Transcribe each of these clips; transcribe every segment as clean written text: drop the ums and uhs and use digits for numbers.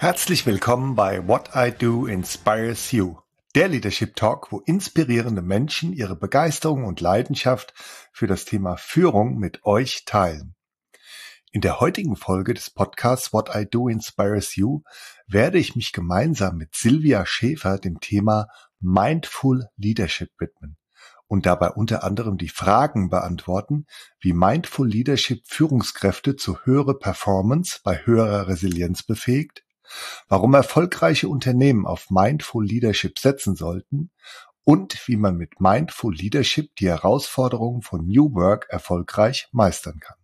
Herzlich willkommen bei What I Do Inspires You, der Leadership Talk, wo inspirierende Menschen ihre Begeisterung und Leidenschaft für das Thema Führung mit euch teilen. In der heutigen Folge des Podcasts What I Do Inspires You werde ich mich gemeinsam mit Silvia Schäfer dem Thema Mindful Leadership widmen und dabei unter anderem die Fragen beantworten, wie Mindful Leadership Führungskräfte zu höherer Performance bei höherer Resilienz befähigt, warum erfolgreiche Unternehmen auf Mindful Leadership setzen sollten und wie man mit Mindful Leadership die Herausforderungen von New Work erfolgreich meistern kann.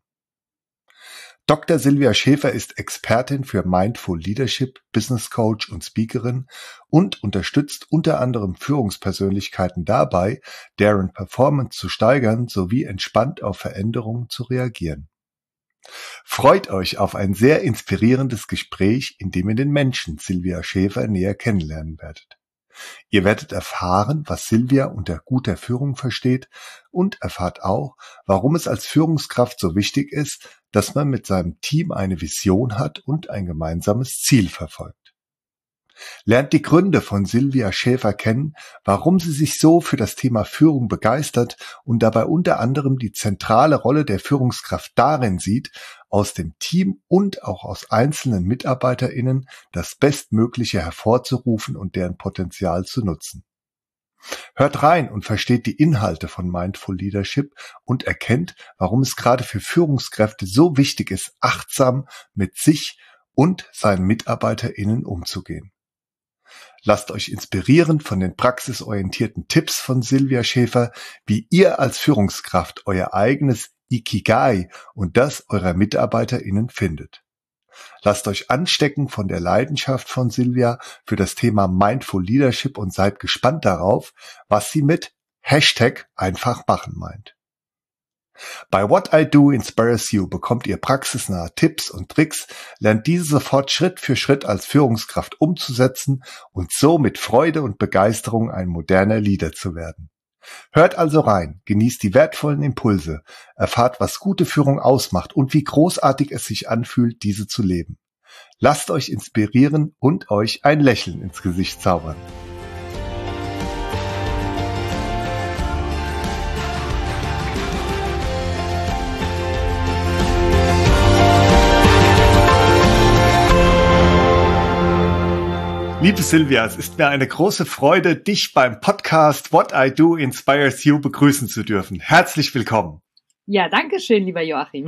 Dr. Silvia Schäfer ist Expertin für Mindful Leadership, Business Coach und Speakerin und unterstützt unter anderem Führungspersönlichkeiten dabei, deren Performance zu steigern sowie entspannt auf Veränderungen zu reagieren. Freut euch auf ein sehr inspirierendes Gespräch, in dem ihr den Menschen Silvia Schäfer näher kennenlernen werdet. Ihr werdet erfahren, was Silvia unter guter Führung versteht und erfahrt auch, warum es als Führungskraft so wichtig ist, dass man mit seinem Team eine Vision hat und ein gemeinsames Ziel verfolgt. Lernt die Gründe von Silvia Schäfer kennen, warum sie sich so für das Thema Führung begeistert und dabei unter anderem die zentrale Rolle der Führungskraft darin sieht, aus dem Team und auch aus einzelnen MitarbeiterInnen das Bestmögliche hervorzurufen und deren Potenzial zu nutzen. Hört rein und versteht die Inhalte von Mindful Leadership und erkennt, warum es gerade für Führungskräfte so wichtig ist, achtsam mit sich und seinen MitarbeiterInnen umzugehen. Lasst euch inspirieren von den praxisorientierten Tipps von Silvia Schäfer, wie ihr als Führungskraft euer eigenes Ikigai und das eurer MitarbeiterInnen findet. Lasst euch anstecken von der Leidenschaft von Silvia für das Thema Mindful Leadership und seid gespannt darauf, was sie mit #einfach-machen meint. Bei What I Do Inspires You bekommt ihr praxisnahe Tipps und Tricks, lernt diese sofort Schritt für Schritt als Führungskraft umzusetzen und so mit Freude und Begeisterung ein moderner Leader zu werden. Hört also rein, genießt die wertvollen Impulse, erfahrt, was gute Führung ausmacht und wie großartig es sich anfühlt, diese zu leben. Lasst euch inspirieren und euch ein Lächeln ins Gesicht zaubern. Liebe Silvia, es ist mir eine große Freude, dich beim Podcast What I Do Inspires You begrüßen zu dürfen. Herzlich willkommen. Ja, danke schön, lieber Joachim.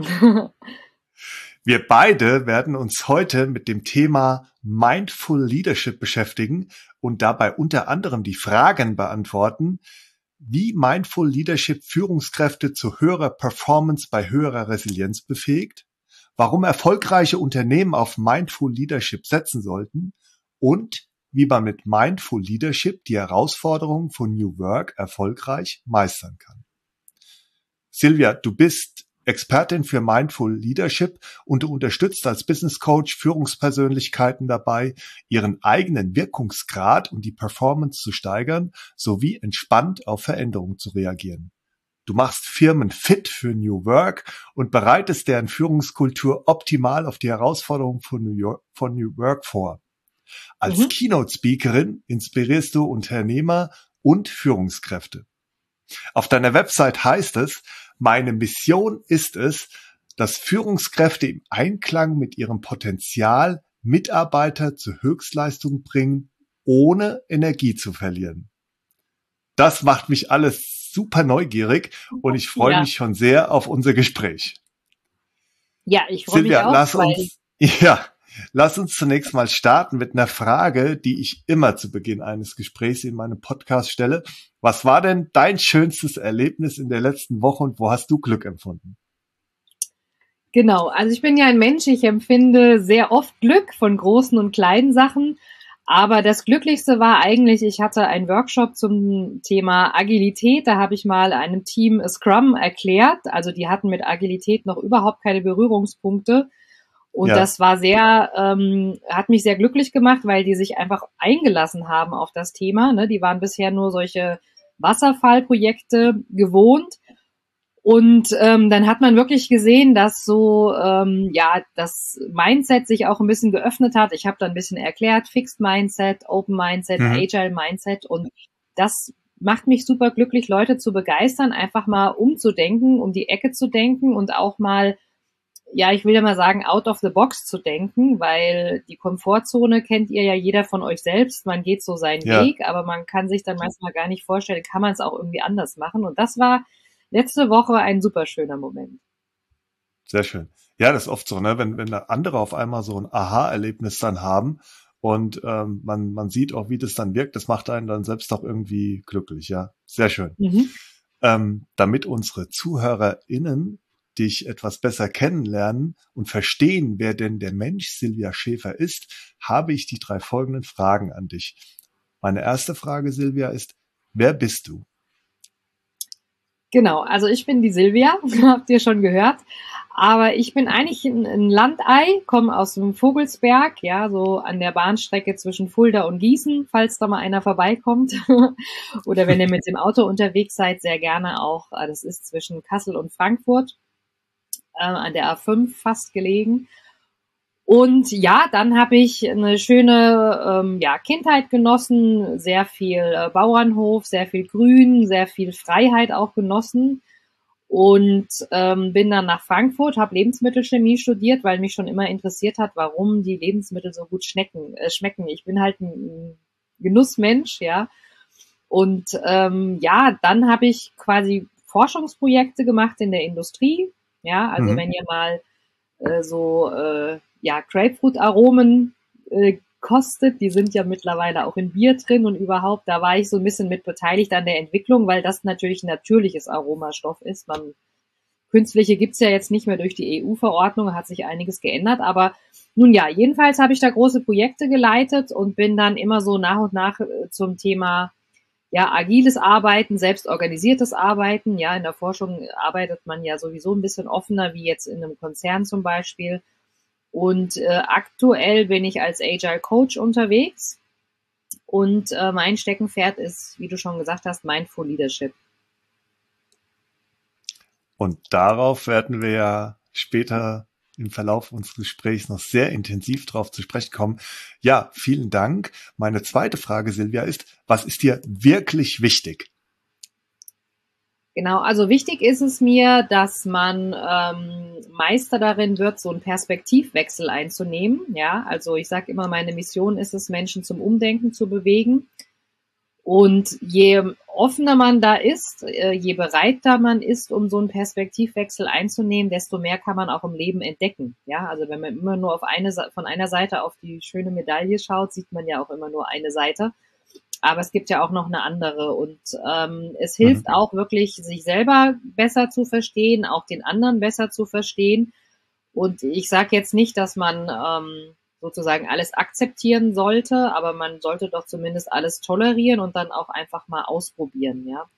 Wir beide werden uns heute mit dem Thema Mindful Leadership beschäftigen und dabei unter anderem die Fragen beantworten, wie Mindful Leadership Führungskräfte zu höherer Performance bei höherer Resilienz befähigt, warum erfolgreiche Unternehmen auf Mindful Leadership setzen sollten und wie man mit Mindful Leadership die Herausforderungen von New Work erfolgreich meistern kann. Silvia, du bist Expertin für Mindful Leadership und du unterstützt als Business Coach Führungspersönlichkeiten dabei, ihren eigenen Wirkungsgrad und die Performance zu steigern, sowie entspannt auf Veränderungen zu reagieren. Du machst Firmen fit für New Work und bereitest deren Führungskultur optimal auf die Herausforderungen von New Work vor. Als Keynote-Speakerin inspirierst du Unternehmer und Führungskräfte. Auf deiner Website heißt es, meine Mission ist es, dass Führungskräfte im Einklang mit ihrem Potenzial Mitarbeiter zur Höchstleistung bringen, ohne Energie zu verlieren. Das macht mich alles super neugierig und ich freue mich schon sehr auf unser Gespräch. Ja, ich freue mich auch. Lass uns zunächst mal starten mit einer Frage, die ich immer zu Beginn eines Gesprächs in meinem Podcast stelle. Was war denn dein schönstes Erlebnis in der letzten Woche und wo hast du Glück empfunden? Genau, also ich bin ja ein Mensch, ich empfinde sehr oft Glück von großen und kleinen Sachen. Aber das Glücklichste war eigentlich, ich hatte einen Workshop zum Thema Agilität. Da habe ich mal einem Team Scrum erklärt. Also die hatten mit Agilität noch überhaupt keine Berührungspunkte. Und das war hat mich sehr glücklich gemacht, weil die sich einfach eingelassen haben auf das Thema. Ne? Die waren bisher nur solche Wasserfallprojekte gewohnt. Und dann hat man wirklich gesehen, dass so ja das Mindset sich auch ein bisschen geöffnet hat. Ich habe dann ein bisschen erklärt, Fixed Mindset, Open Mindset, Mhm. Agile Mindset, und das macht mich super glücklich, Leute zu begeistern, einfach mal umzudenken, um die Ecke zu denken und auch mal, ja, ich will ja mal sagen, out of the box zu denken, weil die Komfortzone kennt ihr ja jeder von euch selbst. Man geht so seinen Ja, Weg, aber man kann sich dann manchmal gar nicht vorstellen, kann man es auch irgendwie anders machen. Und das war letzte Woche ein super schöner Moment. sehr schön. Ja, das ist oft so, ne? Wenn da andere auf einmal so ein Aha-Erlebnis dann haben und man sieht auch, wie das dann wirkt, das macht einen dann selbst auch irgendwie glücklich, ja. Sehr schön. Mhm. Damit unsere ZuhörerInnen dich etwas besser kennenlernen und verstehen, wer denn der Mensch Silvia Schäfer ist, habe ich die 3 folgenden Fragen an dich. Meine erste Frage, Silvia, ist: Wer bist du? Genau, also ich bin die Silvia, habt ihr schon gehört. Aber ich bin eigentlich ein Landei, komme aus dem Vogelsberg, ja, so an der Bahnstrecke zwischen Fulda und Gießen, falls da mal einer vorbeikommt. Oder wenn ihr mit dem Auto unterwegs seid, sehr gerne auch. Das ist zwischen Kassel und Frankfurt, an der A5 fast gelegen. Und ja, dann habe ich eine schöne ja, Kindheit genossen, sehr viel Bauernhof, sehr viel Grün, sehr viel Freiheit auch genossen, und bin dann nach Frankfurt, habe Lebensmittelchemie studiert, weil mich schon immer interessiert hat, warum die Lebensmittel so gut schmecken. Ich bin halt ein Genussmensch, ja. Und ja, dann habe ich quasi Forschungsprojekte gemacht in der Industrie. Ja, also Mhm. wenn ihr mal so ja, Grapefruit-Aromen kostet. Die sind ja mittlerweile auch in Bier drin und überhaupt, da war ich so ein bisschen mit beteiligt an der Entwicklung, weil das natürlich ein natürliches Aromastoff ist. Künstliche gibt's ja jetzt nicht mehr durch die EU-Verordnung, hat sich einiges geändert, aber nun ja, jedenfalls habe ich da große Projekte geleitet und bin dann immer so nach und nach zum Thema, ja, agiles Arbeiten, selbstorganisiertes Arbeiten. Ja, in der Forschung arbeitet man ja sowieso ein bisschen offener, wie jetzt in einem Konzern zum Beispiel. Und aktuell bin ich als Agile Coach unterwegs, und mein Steckenpferd ist, wie du schon gesagt hast, Mindful Leadership. Und darauf werden wir ja später im Verlauf unseres Gesprächs noch sehr intensiv drauf zu sprechen kommen. Ja, vielen Dank. Meine zweite Frage, Silvia, ist: Was ist dir wirklich wichtig? Genau, also wichtig ist es mir, dass man Meister darin wird, so einen Perspektivwechsel einzunehmen. Ja, also ich sage immer, meine Mission ist es, Menschen zum Umdenken zu bewegen. Und je offener man da ist, je bereiter man ist, um so einen Perspektivwechsel einzunehmen, desto mehr kann man auch im Leben entdecken. Ja, also wenn man immer nur von einer Seite auf die schöne Medaille schaut, sieht man ja auch immer nur eine Seite. Aber es gibt ja auch noch eine andere, und es Mhm. hilft auch wirklich, sich selber besser zu verstehen, auch den anderen besser zu verstehen. Und ich sage jetzt nicht, dass man sozusagen alles akzeptieren sollte, aber man sollte doch zumindest alles tolerieren und dann auch einfach mal ausprobieren, ja.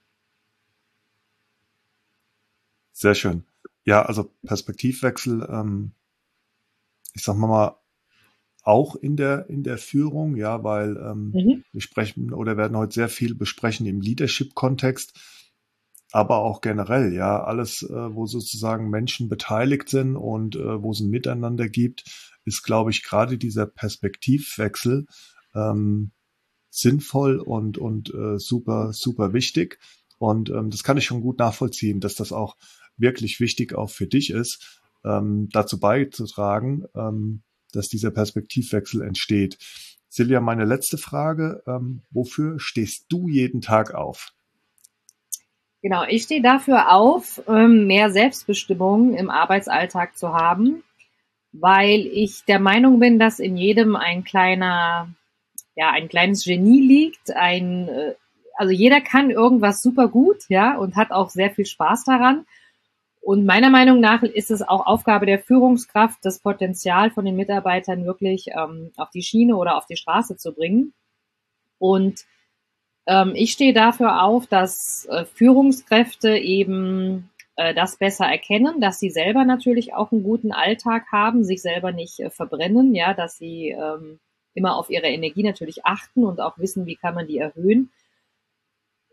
Sehr schön. Ja, also Perspektivwechsel, ich sag mal, auch in der Führung, ja, weil Mhm. wir sprechen oder werden heute sehr viel besprechen im Leadership-Kontext, aber auch generell, ja, alles, wo sozusagen Menschen beteiligt sind und wo es ein Miteinander gibt, ist, glaube ich, gerade dieser Perspektivwechsel ähm, sinnvoll und super, super wichtig. Und das kann ich schon gut nachvollziehen, dass das auch wirklich wichtig auch für dich ist, dazu beizutragen, dass dieser Perspektivwechsel entsteht. Silja, meine letzte Frage: Wofür stehst du jeden Tag auf? Genau, ich stehe dafür auf, mehr Selbstbestimmung im Arbeitsalltag zu haben, weil ich der Meinung bin, dass in jedem ja, ein kleines Genie liegt. Also jeder kann irgendwas super gut, ja, und hat auch sehr viel Spaß daran. Und meiner Meinung nach ist es auch Aufgabe der Führungskraft, das Potenzial von den Mitarbeitern wirklich auf die Schiene oder auf die Straße zu bringen. Und ich stehe dafür auf, dass Führungskräfte eben das besser erkennen, dass sie selber natürlich auch einen guten Alltag haben, sich selber nicht verbrennen, ja, dass sie immer auf ihre Energie natürlich achten und auch wissen, wie kann man die erhöhen.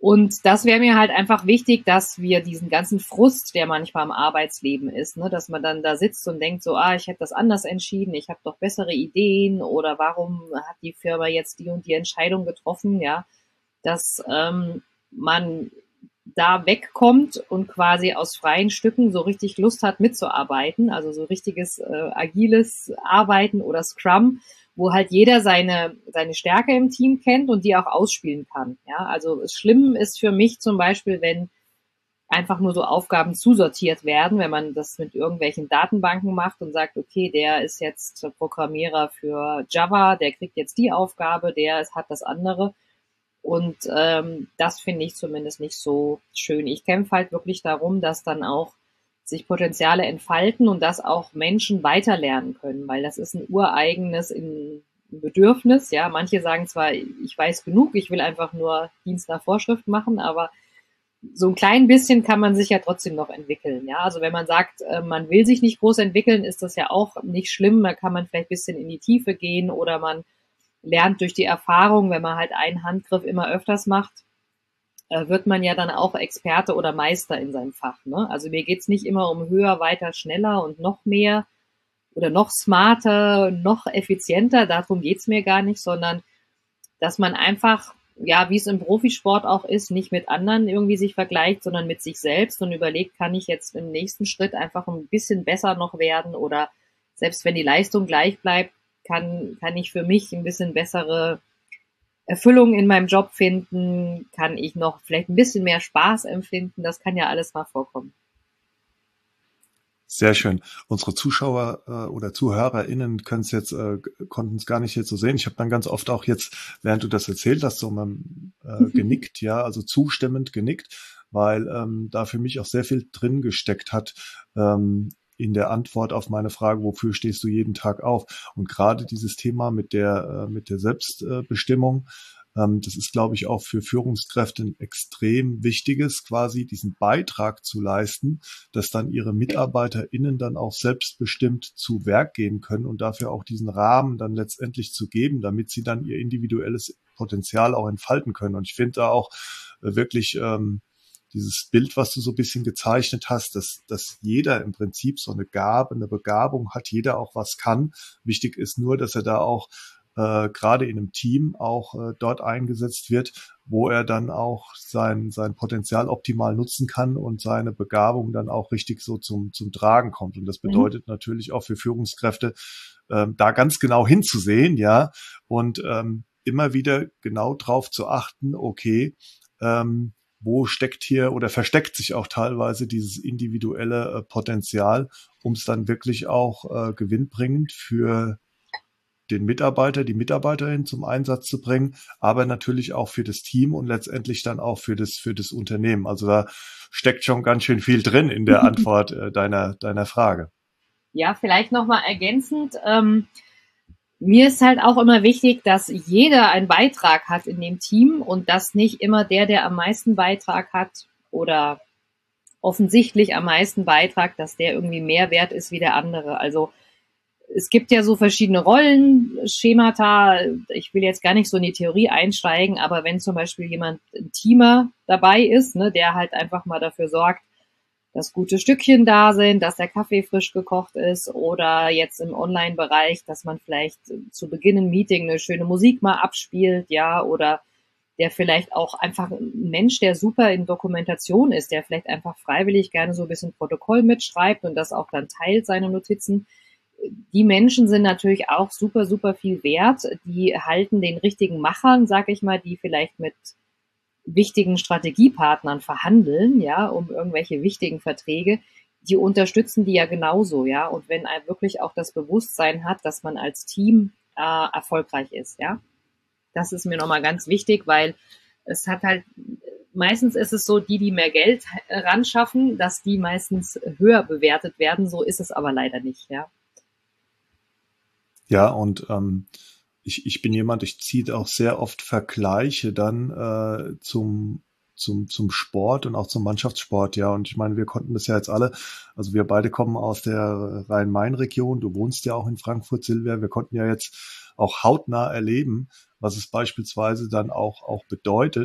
Und das wäre mir halt einfach wichtig, dass wir diesen ganzen Frust, der manchmal im Arbeitsleben ist, ne, dass man dann da sitzt und denkt so, ich hätte das anders entschieden, ich habe doch bessere Ideen oder warum hat die Firma jetzt die und die Entscheidung getroffen, ja, dass man da wegkommt und quasi aus freien Stücken so richtig Lust hat mitzuarbeiten, also so richtiges agiles Arbeiten oder Scrum, wo halt jeder seine Stärke im Team kennt und die auch ausspielen kann. Ja, also schlimm ist für mich zum Beispiel, wenn einfach nur so Aufgaben zusortiert werden, wenn man das mit irgendwelchen Datenbanken macht und sagt, okay, der ist jetzt Programmierer für Java, der kriegt jetzt die Aufgabe, hat das andere. Und das finde ich zumindest nicht so schön. Ich kämpfe halt wirklich darum, dass dann auch sich Potenziale entfalten und dass auch Menschen weiterlernen können, weil das ist ein ureigenes Bedürfnis. Ja, manche sagen zwar, ich weiß genug, ich will einfach nur Dienst nach Vorschrift machen, aber so ein klein bisschen kann man sich ja trotzdem noch entwickeln. Ja, also wenn man sagt, man will sich nicht groß entwickeln, ist das ja auch nicht schlimm. Da kann man vielleicht ein bisschen in die Tiefe gehen oder man lernt durch die Erfahrung, wenn man halt einen Handgriff immer öfters macht, wird man ja dann auch Experte oder Meister in seinem Fach. Ne? Also mir geht's nicht immer um höher, weiter, schneller und noch mehr oder noch smarter, noch effizienter. Darum geht's mir gar nicht, sondern dass man einfach, ja, wie es im Profisport auch ist, nicht mit anderen irgendwie sich vergleicht, sondern mit sich selbst und überlegt, kann ich jetzt im nächsten Schritt einfach ein bisschen besser noch werden oder selbst wenn die Leistung gleich bleibt, kann ich für mich ein bisschen bessere Erfüllung in meinem Job finden, kann ich noch vielleicht ein bisschen mehr Spaß empfinden, das kann ja alles mal vorkommen. Sehr schön. Unsere Zuschauer oder ZuhörerInnen konnten es gar nicht jetzt so sehen. Ich habe dann ganz oft auch jetzt, während du das erzählt hast, so mal genickt, ja, also zustimmend genickt, weil da für mich auch sehr viel drin gesteckt hat, in der Antwort auf meine Frage, wofür stehst du jeden Tag auf? Und gerade dieses Thema mit der Selbstbestimmung, das ist, glaube ich, auch für Führungskräfte ein extrem wichtiges, quasi diesen Beitrag zu leisten, dass dann ihre MitarbeiterInnen dann auch selbstbestimmt zu Werk gehen können und dafür auch diesen Rahmen dann letztendlich zu geben, damit sie dann ihr individuelles Potenzial auch entfalten können. Und ich finde da auch wirklich dieses Bild, was du so ein bisschen gezeichnet hast, dass jeder im Prinzip so eine Gabe, eine Begabung hat, jeder auch was kann. Wichtig ist nur, dass er da auch gerade in einem Team auch dort eingesetzt wird, wo er dann auch sein Potenzial optimal nutzen kann und seine Begabung dann auch richtig so zum Tragen kommt. Und das bedeutet natürlich auch für Führungskräfte, da ganz genau hinzusehen, ja, und immer wieder genau drauf zu achten, okay, wo steckt hier oder versteckt sich auch teilweise dieses individuelle Potenzial, um es dann wirklich auch gewinnbringend für den Mitarbeiter, die Mitarbeiterin zum Einsatz zu bringen, aber natürlich auch für das Team und letztendlich dann auch für das Unternehmen. Also da steckt schon ganz schön viel drin in der Antwort deiner Frage. Ja, vielleicht nochmal ergänzend. Mir ist halt auch immer wichtig, dass jeder einen Beitrag hat in dem Team und dass nicht immer der am meisten Beitrag hat oder offensichtlich am meisten Beitrag, dass der irgendwie mehr wert ist wie der andere. Also es gibt ja so verschiedene Rollenschemata. Ich will jetzt gar nicht so in die Theorie einsteigen, aber wenn zum Beispiel jemand ein Teamer dabei ist, ne, der halt einfach mal dafür sorgt, dass gute Stückchen da sind, dass der Kaffee frisch gekocht ist oder jetzt im Online-Bereich, dass man vielleicht zu Beginn ein Meeting eine schöne Musik mal abspielt, ja, oder der vielleicht auch einfach ein Mensch, der super in Dokumentation ist, der vielleicht einfach freiwillig gerne so ein bisschen Protokoll mitschreibt und das auch dann teilt, seine Notizen. Die Menschen sind natürlich auch super, super viel wert. Die halten den richtigen Machern, sag ich mal, die vielleicht mit wichtigen Strategiepartnern verhandeln, ja, um irgendwelche wichtigen Verträge, die unterstützen die ja genauso, ja. Und wenn er wirklich auch das Bewusstsein hat, dass man als Team erfolgreich ist, ja, das ist mir nochmal ganz wichtig, weil es hat halt, meistens ist es so, die mehr Geld ran schaffen, dass die meistens höher bewertet werden. So ist es aber leider nicht, ja. Ja, und ich bin jemand, ich ziehe auch sehr oft Vergleiche dann zum Sport und auch zum Mannschaftssport, ja. Und ich meine, wir konnten das ja jetzt alle, also wir beide kommen aus der Rhein-Main-Region, du wohnst ja auch in Frankfurt, Silvia, wir konnten ja jetzt auch hautnah erleben, was es beispielsweise dann auch bedeutet,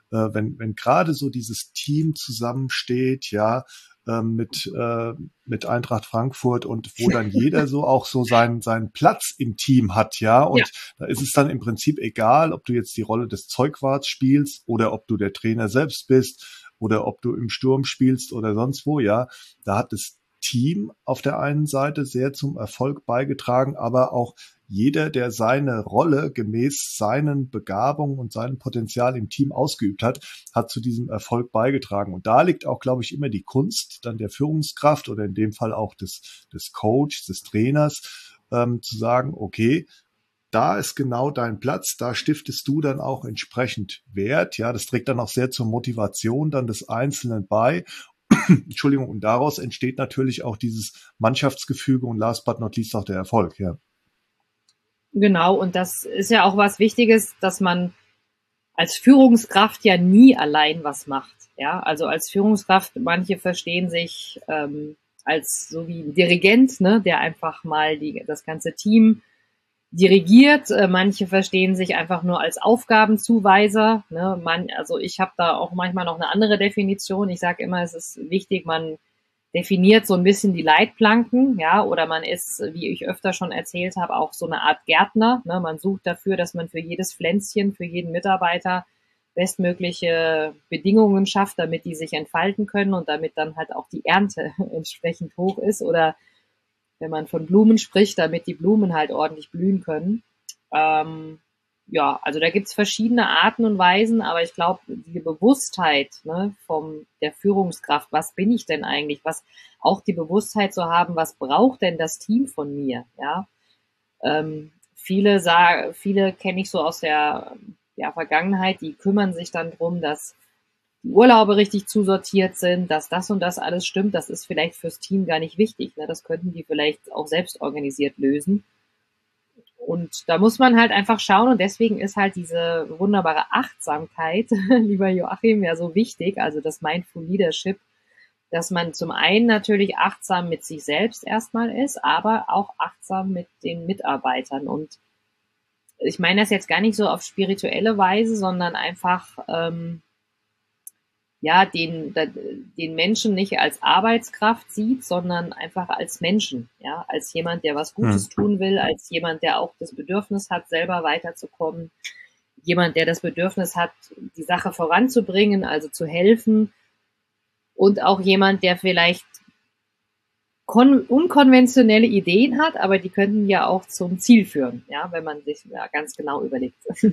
wenn gerade so dieses Team zusammensteht, ja, mit Eintracht Frankfurt und wo dann jeder so auch so seinen Platz im Team hat, ja, Ja, und da ist es dann im Prinzip egal, ob du jetzt die Rolle des Zeugwarts spielst oder ob du der Trainer selbst bist oder ob du im Sturm spielst oder sonst wo, ja, da hat das Team auf der einen Seite sehr zum Erfolg beigetragen, aber auch jeder, der seine Rolle gemäß seinen Begabungen und seinem Potenzial im Team ausgeübt hat, hat zu diesem Erfolg beigetragen. Und da liegt auch, glaube ich, immer die Kunst dann der Führungskraft oder in dem Fall auch des Coaches, des Trainers, zu sagen, okay, da ist genau dein Platz, da stiftest du dann auch entsprechend Wert. Ja, das trägt dann auch sehr zur Motivation dann des Einzelnen bei. Entschuldigung, und daraus entsteht natürlich auch dieses Mannschaftsgefüge und last but not least auch der Erfolg, ja. genau. Und das ist ja auch was Wichtiges, dass man als Führungskraft ja nie allein was macht. Ja, also als Führungskraft, manche verstehen sich als so wie ein Dirigent, ne, der einfach mal das ganze Team dirigiert. Manche verstehen sich einfach nur als Aufgabenzuweiser. Ne? Also ich habe da auch manchmal noch eine andere Definition. Ich sage immer, es ist wichtig, man definiert so ein bisschen die Leitplanken, ja, oder man ist, wie ich öfter schon erzählt habe, auch so eine Art Gärtner. Ne? Man sucht dafür, dass man für jedes Pflänzchen, für jeden Mitarbeiter bestmögliche Bedingungen schafft, damit die sich entfalten können und damit dann halt auch die Ernte entsprechend hoch ist oder wenn man von Blumen spricht, damit die Blumen halt ordentlich blühen können. Ähm, ja, also da gibt's verschiedene Arten und Weisen, aber ich glaube, die Bewusstheit, ne, der Führungskraft, was bin ich denn eigentlich, was auch die Bewusstheit zu haben, was braucht denn das Team von mir, ja. Viele kenne ich so aus der Vergangenheit, die kümmern sich dann drum, dass die Urlaube richtig zusortiert sind, dass das und das alles stimmt. Das ist vielleicht fürs Team gar nicht wichtig. Ne? Das könnten die vielleicht auch selbst organisiert lösen. Und da muss man halt einfach schauen und deswegen ist halt diese wunderbare Achtsamkeit, lieber Joachim, ja so wichtig, also das Mindful Leadership, dass man zum einen natürlich achtsam mit sich selbst erstmal ist, aber auch achtsam mit den Mitarbeitern. Und ich meine das jetzt gar nicht so auf spirituelle Weise, sondern einfach ja, den Menschen nicht als Arbeitskraft sieht, sondern einfach als Menschen, ja, als jemand, der was Gutes tun will, als jemand, der auch das Bedürfnis hat, selber weiterzukommen, jemand, der das Bedürfnis hat, die Sache voranzubringen, also zu helfen und auch jemand, der vielleicht unkonventionelle Ideen hat, aber die könnten ja auch zum Ziel führen, ja, wenn man sich ja ganz genau überlegt.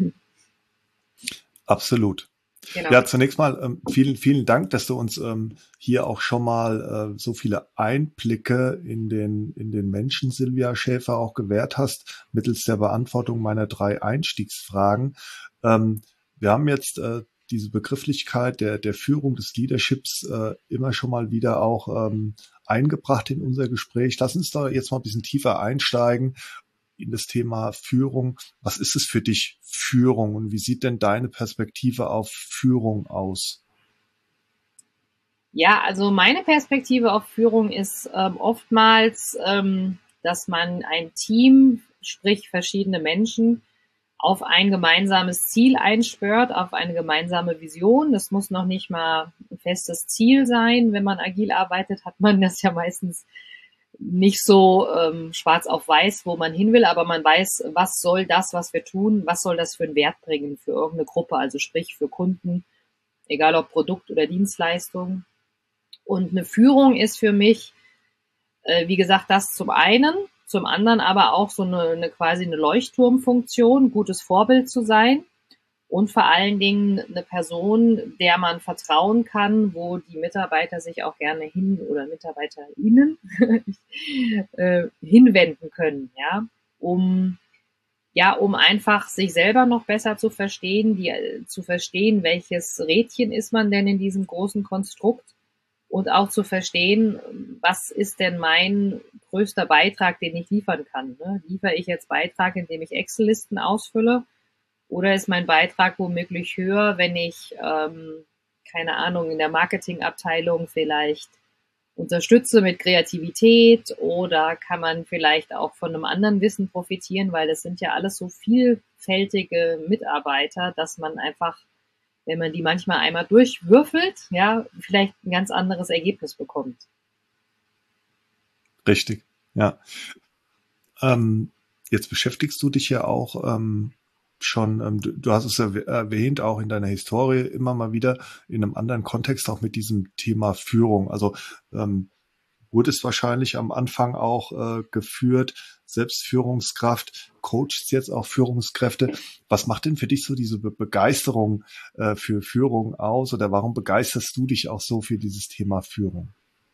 Absolut. Genau. Ja, zunächst mal vielen, vielen Dank, dass du uns hier auch schon mal so viele Einblicke in den Menschen, Silvia Schäfer, auch gewährt hast, mittels der Beantwortung meiner 3 Einstiegsfragen. Wir haben jetzt diese Begrifflichkeit der Führung des Leaderships immer schon mal wieder auch eingebracht in unser Gespräch. Lass uns da jetzt mal ein bisschen tiefer einsteigen in das Thema Führung. Was ist es für dich, Führung? Und wie sieht denn deine Perspektive auf Führung aus? Ja, also meine Perspektive auf Führung ist oftmals, dass man ein Team, sprich verschiedene Menschen, auf ein gemeinsames Ziel einschwört, auf eine gemeinsame Vision. Das muss noch nicht mal ein festes Ziel sein. Wenn man agil arbeitet, hat man das ja meistens nicht so schwarz auf weiß, wo man hin will, aber man weiß, was soll das, was wir tun, was soll das für einen Wert bringen für irgendeine Gruppe, also sprich für Kunden, egal ob Produkt oder Dienstleistung. Und eine Führung ist für mich, wie gesagt, das zum einen, zum anderen aber auch so eine quasi eine Leuchtturmfunktion, gutes Vorbild zu sein und vor allen Dingen eine Person, der man vertrauen kann, wo die Mitarbeiter sich auch gerne oder MitarbeiterInnen hinwenden können, um einfach sich selber noch besser zu verstehen, zu verstehen, welches Rädchen ist man denn in diesem großen Konstrukt und auch zu verstehen, was ist denn mein größter Beitrag, den ich liefern kann. Ne? Liefere ich jetzt Beitrag, indem ich Excel-Listen ausfülle oder ist mein Beitrag womöglich höher, wenn ich, keine Ahnung, in der Marketingabteilung vielleicht unterstütze mit Kreativität oder kann man vielleicht auch von einem anderen Wissen profitieren, weil das sind ja alles so vielfältige Mitarbeiter, dass man einfach wenn man die manchmal einmal durchwürfelt, ja, vielleicht ein ganz anderes Ergebnis bekommt. Richtig, ja. Ähm, Jetzt beschäftigst du dich ja auch schon, du hast es erwähnt, auch in deiner Historie immer mal wieder in einem anderen Kontext auch mit diesem Thema Führung. Also wurdest wahrscheinlich am Anfang auch geführt, selbst Führungskraft, coachst jetzt auch Führungskräfte. Was macht denn für dich so diese Begeisterung für Führung aus oder warum begeisterst du dich auch so für dieses Thema Führung?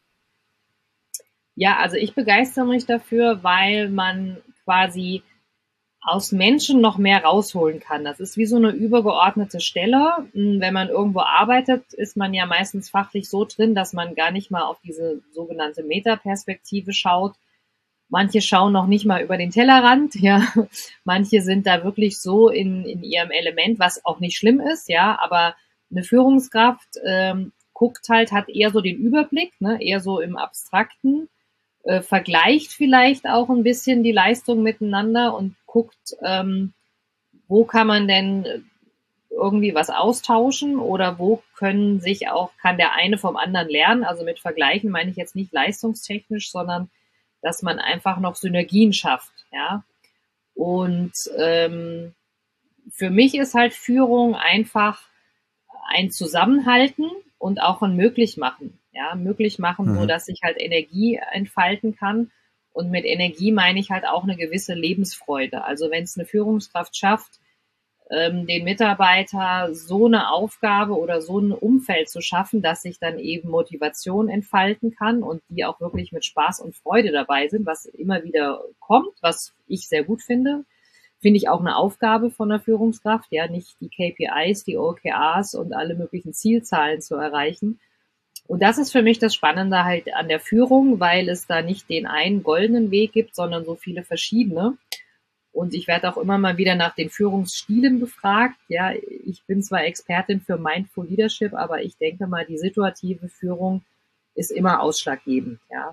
Ja, also ich begeistere mich dafür, weil man quasi aus Menschen noch mehr rausholen kann. Das ist wie so eine übergeordnete Stelle. Wenn man irgendwo arbeitet, ist man ja meistens fachlich so drin, dass man gar nicht mal auf diese sogenannte Metaperspektive schaut. Manche schauen noch nicht mal über den Tellerrand, ja. Manche sind da wirklich so in ihrem Element, was auch nicht schlimm ist, ja. Aber eine Führungskraft guckt halt, hat eher so den Überblick, ne, eher so im Abstrakten, vergleicht vielleicht auch ein bisschen die Leistung miteinander und guckt, wo kann man denn irgendwie was austauschen oder wo kann der eine vom anderen lernen. Also mit Vergleichen meine ich jetzt nicht leistungstechnisch, sondern dass man einfach noch Synergien schafft, ja. Und für mich ist halt Führung einfach ein Zusammenhalten und auch ein Möglichmachen. Ja, Möglichmachen, so Mhm. dass ich halt Energie entfalten kann. Und mit Energie meine ich halt auch eine gewisse Lebensfreude. Also wenn es eine Führungskraft schafft, den Mitarbeiter so eine Aufgabe oder so ein Umfeld zu schaffen, dass sich dann eben Motivation entfalten kann und die auch wirklich mit Spaß und Freude dabei sind, was immer wieder kommt, was ich sehr gut finde. Finde ich auch eine Aufgabe von der Führungskraft, ja, nicht die KPIs, die OKRs und alle möglichen Zielzahlen zu erreichen. Und das ist für mich das Spannende halt an der Führung, weil es da nicht den einen goldenen Weg gibt, sondern so viele verschiedene. Und ich werde auch immer mal wieder nach den Führungsstilen befragt. Ja, ich bin zwar Expertin für Mindful Leadership, aber ich denke mal, die situative Führung ist immer ausschlaggebend. Ja.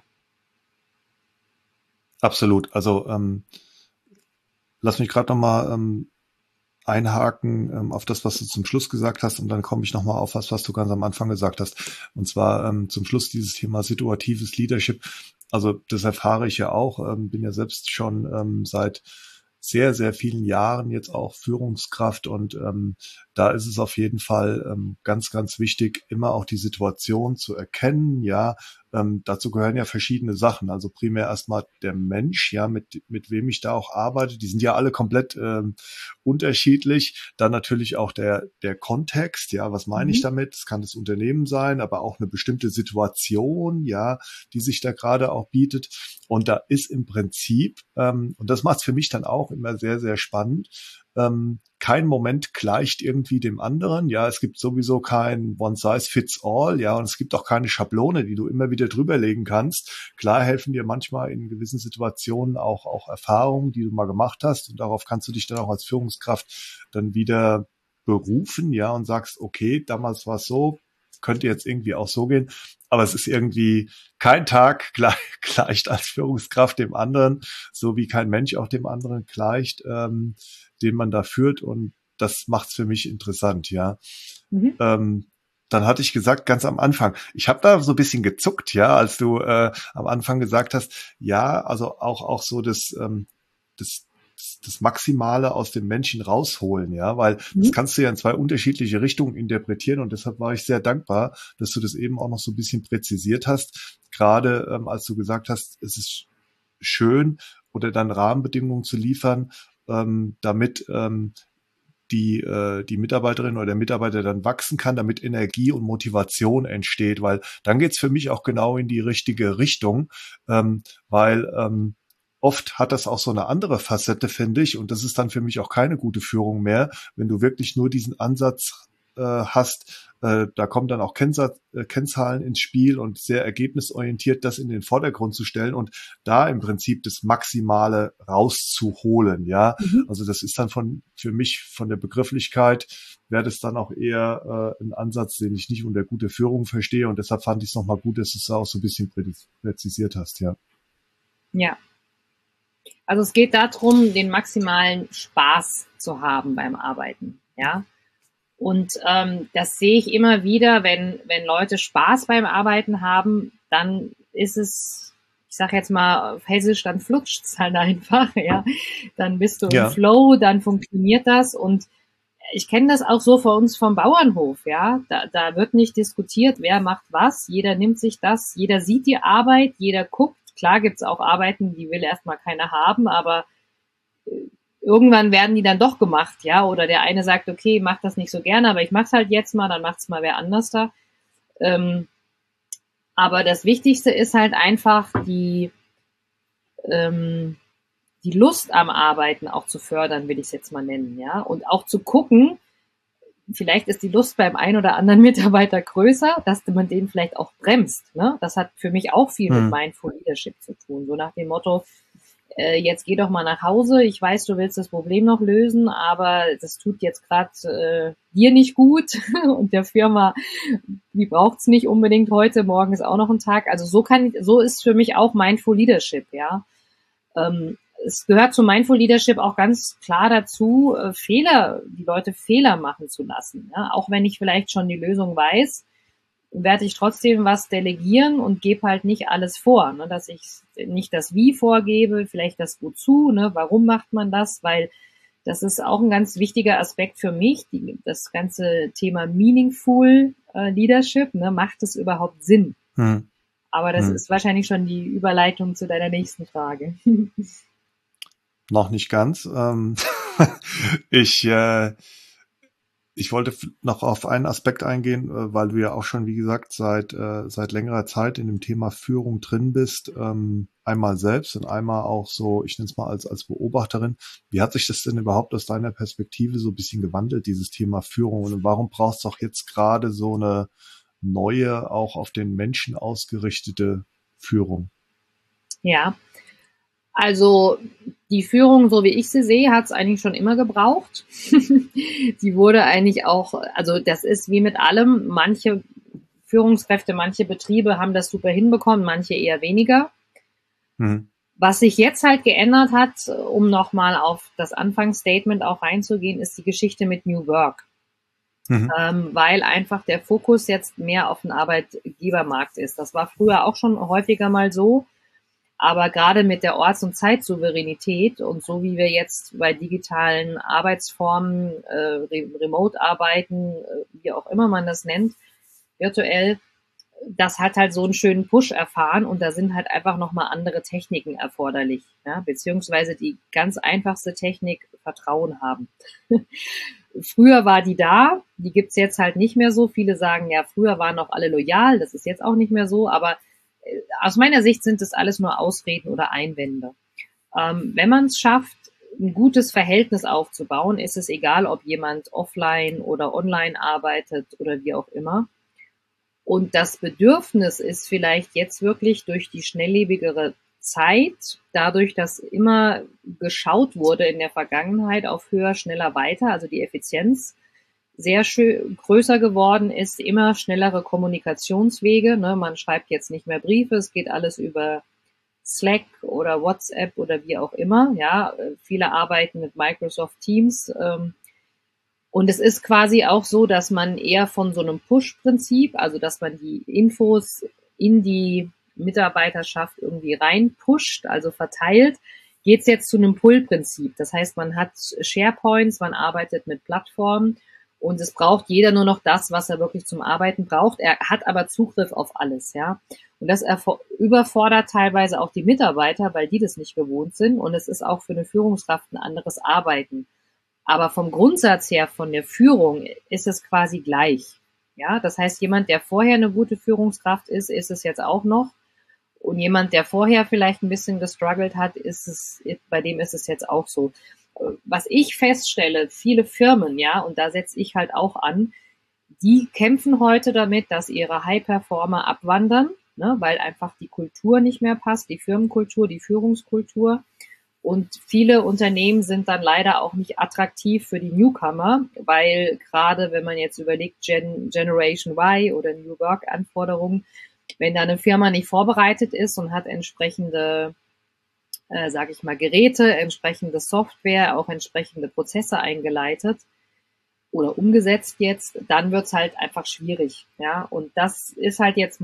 Absolut. Also lass mich gerade nochmal einhaken auf das, was du zum Schluss gesagt hast, und dann komme ich nochmal auf was du ganz am Anfang gesagt hast. Und zwar zum Schluss dieses Thema situatives Leadership. Also das erfahre ich ja auch, bin ja selbst schon seit sehr, sehr vielen Jahren jetzt auch Führungskraft, und da ist es auf jeden Fall ganz, ganz wichtig, immer auch die Situation zu erkennen. Ja, dazu gehören ja verschiedene Sachen. Also primär erstmal der Mensch, ja, mit wem ich da auch arbeite. Die sind ja alle komplett unterschiedlich. Dann natürlich auch der Kontext. Ja, was meine ich Mhm. damit? Es kann das Unternehmen sein, aber auch eine bestimmte Situation, ja, die sich da gerade auch bietet. Und da ist im Prinzip, und das macht es für mich dann auch immer sehr, sehr spannend, kein Moment gleicht irgendwie dem anderen. Ja, es gibt sowieso kein One Size Fits All. Ja, und es gibt auch keine Schablone, die du immer wieder drüberlegen kannst. Klar helfen dir manchmal in gewissen Situationen auch Erfahrungen, die du mal gemacht hast. Und darauf kannst du dich dann auch als Führungskraft dann wieder berufen, ja, und sagst, okay, damals war es so, könnte jetzt irgendwie auch so gehen. Aber es ist irgendwie kein Tag gleicht als Führungskraft dem anderen, so wie kein Mensch auch dem anderen gleicht, den man da führt. Und das macht's für mich interessant, ja. Mhm. Ähm, Dann hatte ich gesagt, ganz am Anfang, ich habe da so ein bisschen gezuckt, ja, als du am Anfang gesagt hast, ja, also auch so das, das Maximale aus dem Menschen rausholen, ja, weil das Mhm. kannst du ja in zwei unterschiedliche Richtungen interpretieren, und deshalb war ich sehr dankbar, dass du das eben auch noch so ein bisschen präzisiert hast, gerade als du gesagt hast, es ist schön oder dann Rahmenbedingungen zu liefern, damit die Mitarbeiterin oder der Mitarbeiter dann wachsen kann, damit Energie und Motivation entsteht, weil dann geht's für mich auch genau in die richtige Richtung, weil oft hat das auch so eine andere Facette, finde ich, und das ist dann für mich auch keine gute Führung mehr, wenn du wirklich nur diesen Ansatz hast, da kommen dann auch Kennzahlen ins Spiel, und sehr ergebnisorientiert das in den Vordergrund zu stellen und da im Prinzip das Maximale rauszuholen, ja. Mhm. Also das ist dann für mich von der Begrifflichkeit, wäre das dann auch eher ein Ansatz, den ich nicht unter gute Führung verstehe, und deshalb fand ich es nochmal gut, dass du es auch so ein bisschen präzisiert hast, ja. Ja. Also es geht darum, den maximalen Spaß zu haben beim Arbeiten. Ja. Und das sehe ich immer wieder, wenn Leute Spaß beim Arbeiten haben, dann ist es, ich sage jetzt mal auf Hessisch, dann flutscht's halt einfach, ja. Dann bist du im Ja. Flow, dann funktioniert das. Und ich kenne das auch so vor uns vom Bauernhof, ja. Da wird nicht diskutiert, wer macht was. Jeder nimmt sich das, jeder sieht die Arbeit, jeder guckt. Klar gibt's auch Arbeiten, die will erstmal keiner haben, aber irgendwann werden die dann doch gemacht, ja. Oder der eine sagt, okay, mach das nicht so gerne, aber ich mach's halt jetzt mal, dann macht's mal wer anders da. Aber das Wichtigste ist halt einfach die Lust am Arbeiten auch zu fördern, will ich es jetzt mal nennen, ja. Und auch zu gucken, vielleicht ist die Lust beim einen oder anderen Mitarbeiter größer, dass man den vielleicht auch bremst. Ne? Das hat für mich auch viel mit Mindful Leadership zu tun. So nach dem Motto, jetzt geh doch mal nach Hause. Ich weiß, du willst das Problem noch lösen, aber das tut jetzt gerade dir nicht gut und der Firma, die braucht's nicht unbedingt heute. Morgen ist auch noch ein Tag. Also so ist für mich auch Mindful Leadership, ja. Es gehört zu Mindful Leadership auch ganz klar dazu, die Leute Fehler machen zu lassen. Ja? Auch wenn ich vielleicht schon die Lösung weiß, werde ich trotzdem was delegieren und gebe halt nicht alles vor, ne? Dass ich nicht das Wie vorgebe, vielleicht das Wozu, ne? Warum macht man das? Weil das ist auch ein ganz wichtiger Aspekt für mich, das ganze Thema Meaningful Leadership, ne? Macht es überhaupt Sinn? Aber das ist wahrscheinlich schon die Überleitung zu deiner nächsten Frage. Noch nicht ganz. Ich wollte noch auf einen Aspekt eingehen, weil du ja auch schon, wie gesagt, seit längerer Zeit in dem Thema Führung drin bist. Einmal selbst und einmal auch so, ich nenne es mal als Beobachterin. Wie hat sich das denn überhaupt aus deiner Perspektive so ein bisschen gewandelt, dieses Thema Führung? Und warum brauchst du auch jetzt gerade so eine neue, auch auf den Menschen ausgerichtete Führung? Ja, also die Führung, so wie ich sie sehe, hat es eigentlich schon immer gebraucht. Sie wurde eigentlich auch, also das ist wie mit allem, manche Führungskräfte, manche Betriebe haben das super hinbekommen, manche eher weniger. Was sich jetzt halt geändert hat, um nochmal auf das Anfangsstatement auch reinzugehen, ist die Geschichte mit New Work. Weil einfach der Fokus jetzt mehr auf den Arbeitgebermarkt ist. Das war früher auch schon häufiger mal so. Aber gerade mit der Orts- und Zeitsouveränität und so wie wir jetzt bei digitalen Arbeitsformen, Remote-Arbeiten, wie auch immer man das nennt, virtuell, das hat halt so einen schönen Push erfahren und da sind halt einfach nochmal andere Techniken erforderlich, ja? Beziehungsweise die ganz einfachste Technik, Vertrauen haben. Früher war die da, die gibt's jetzt halt nicht mehr so. Viele sagen, ja, früher waren noch alle loyal, das ist jetzt auch nicht mehr so, aber aus meiner Sicht sind das alles nur Ausreden oder Einwände. Wenn man es schafft, ein gutes Verhältnis aufzubauen, ist es egal, ob jemand offline oder online arbeitet oder wie auch immer. Und das Bedürfnis ist vielleicht jetzt wirklich durch die schnelllebigere Zeit, dadurch, dass immer geschaut wurde in der Vergangenheit auf höher, schneller, weiter, also die Effizienz sehr schön größer geworden ist, immer schnellere Kommunikationswege. Ne? Man schreibt jetzt nicht mehr Briefe, es geht alles über Slack oder WhatsApp oder wie auch immer. Ja, viele arbeiten mit Microsoft Teams. Und es ist quasi auch so, dass man eher von so einem Push-Prinzip, also dass man die Infos in die Mitarbeiterschaft irgendwie reinpusht, also verteilt, geht es jetzt zu einem Pull-Prinzip. Das heißt, man hat SharePoints, man arbeitet mit Plattformen und es braucht jeder nur noch das, was er wirklich zum Arbeiten braucht. Er hat aber Zugriff auf alles, ja. Und das überfordert teilweise auch die Mitarbeiter, weil die das nicht gewohnt sind. Und es ist auch für eine Führungskraft ein anderes Arbeiten. Aber vom Grundsatz her, von der Führung, ist es quasi gleich. Ja, das heißt, jemand, der vorher eine gute Führungskraft ist es jetzt auch noch. Und jemand, der vorher vielleicht ein bisschen gestruggelt hat, bei dem ist es jetzt auch so. Was ich feststelle, viele Firmen, ja, und da setze ich halt auch an, die kämpfen heute damit, dass ihre High-Performer abwandern, ne, weil einfach die Kultur nicht mehr passt, die Firmenkultur, die Führungskultur. Und viele Unternehmen sind dann leider auch nicht attraktiv für die Newcomer, weil gerade wenn man jetzt überlegt, Generation Y oder New Work Anforderungen, wenn da eine Firma nicht vorbereitet ist und hat entsprechende Geräte, entsprechende Software, auch entsprechende Prozesse eingeleitet, oder umgesetzt jetzt, dann wird's halt einfach schwierig. Ja, und das ist halt jetzt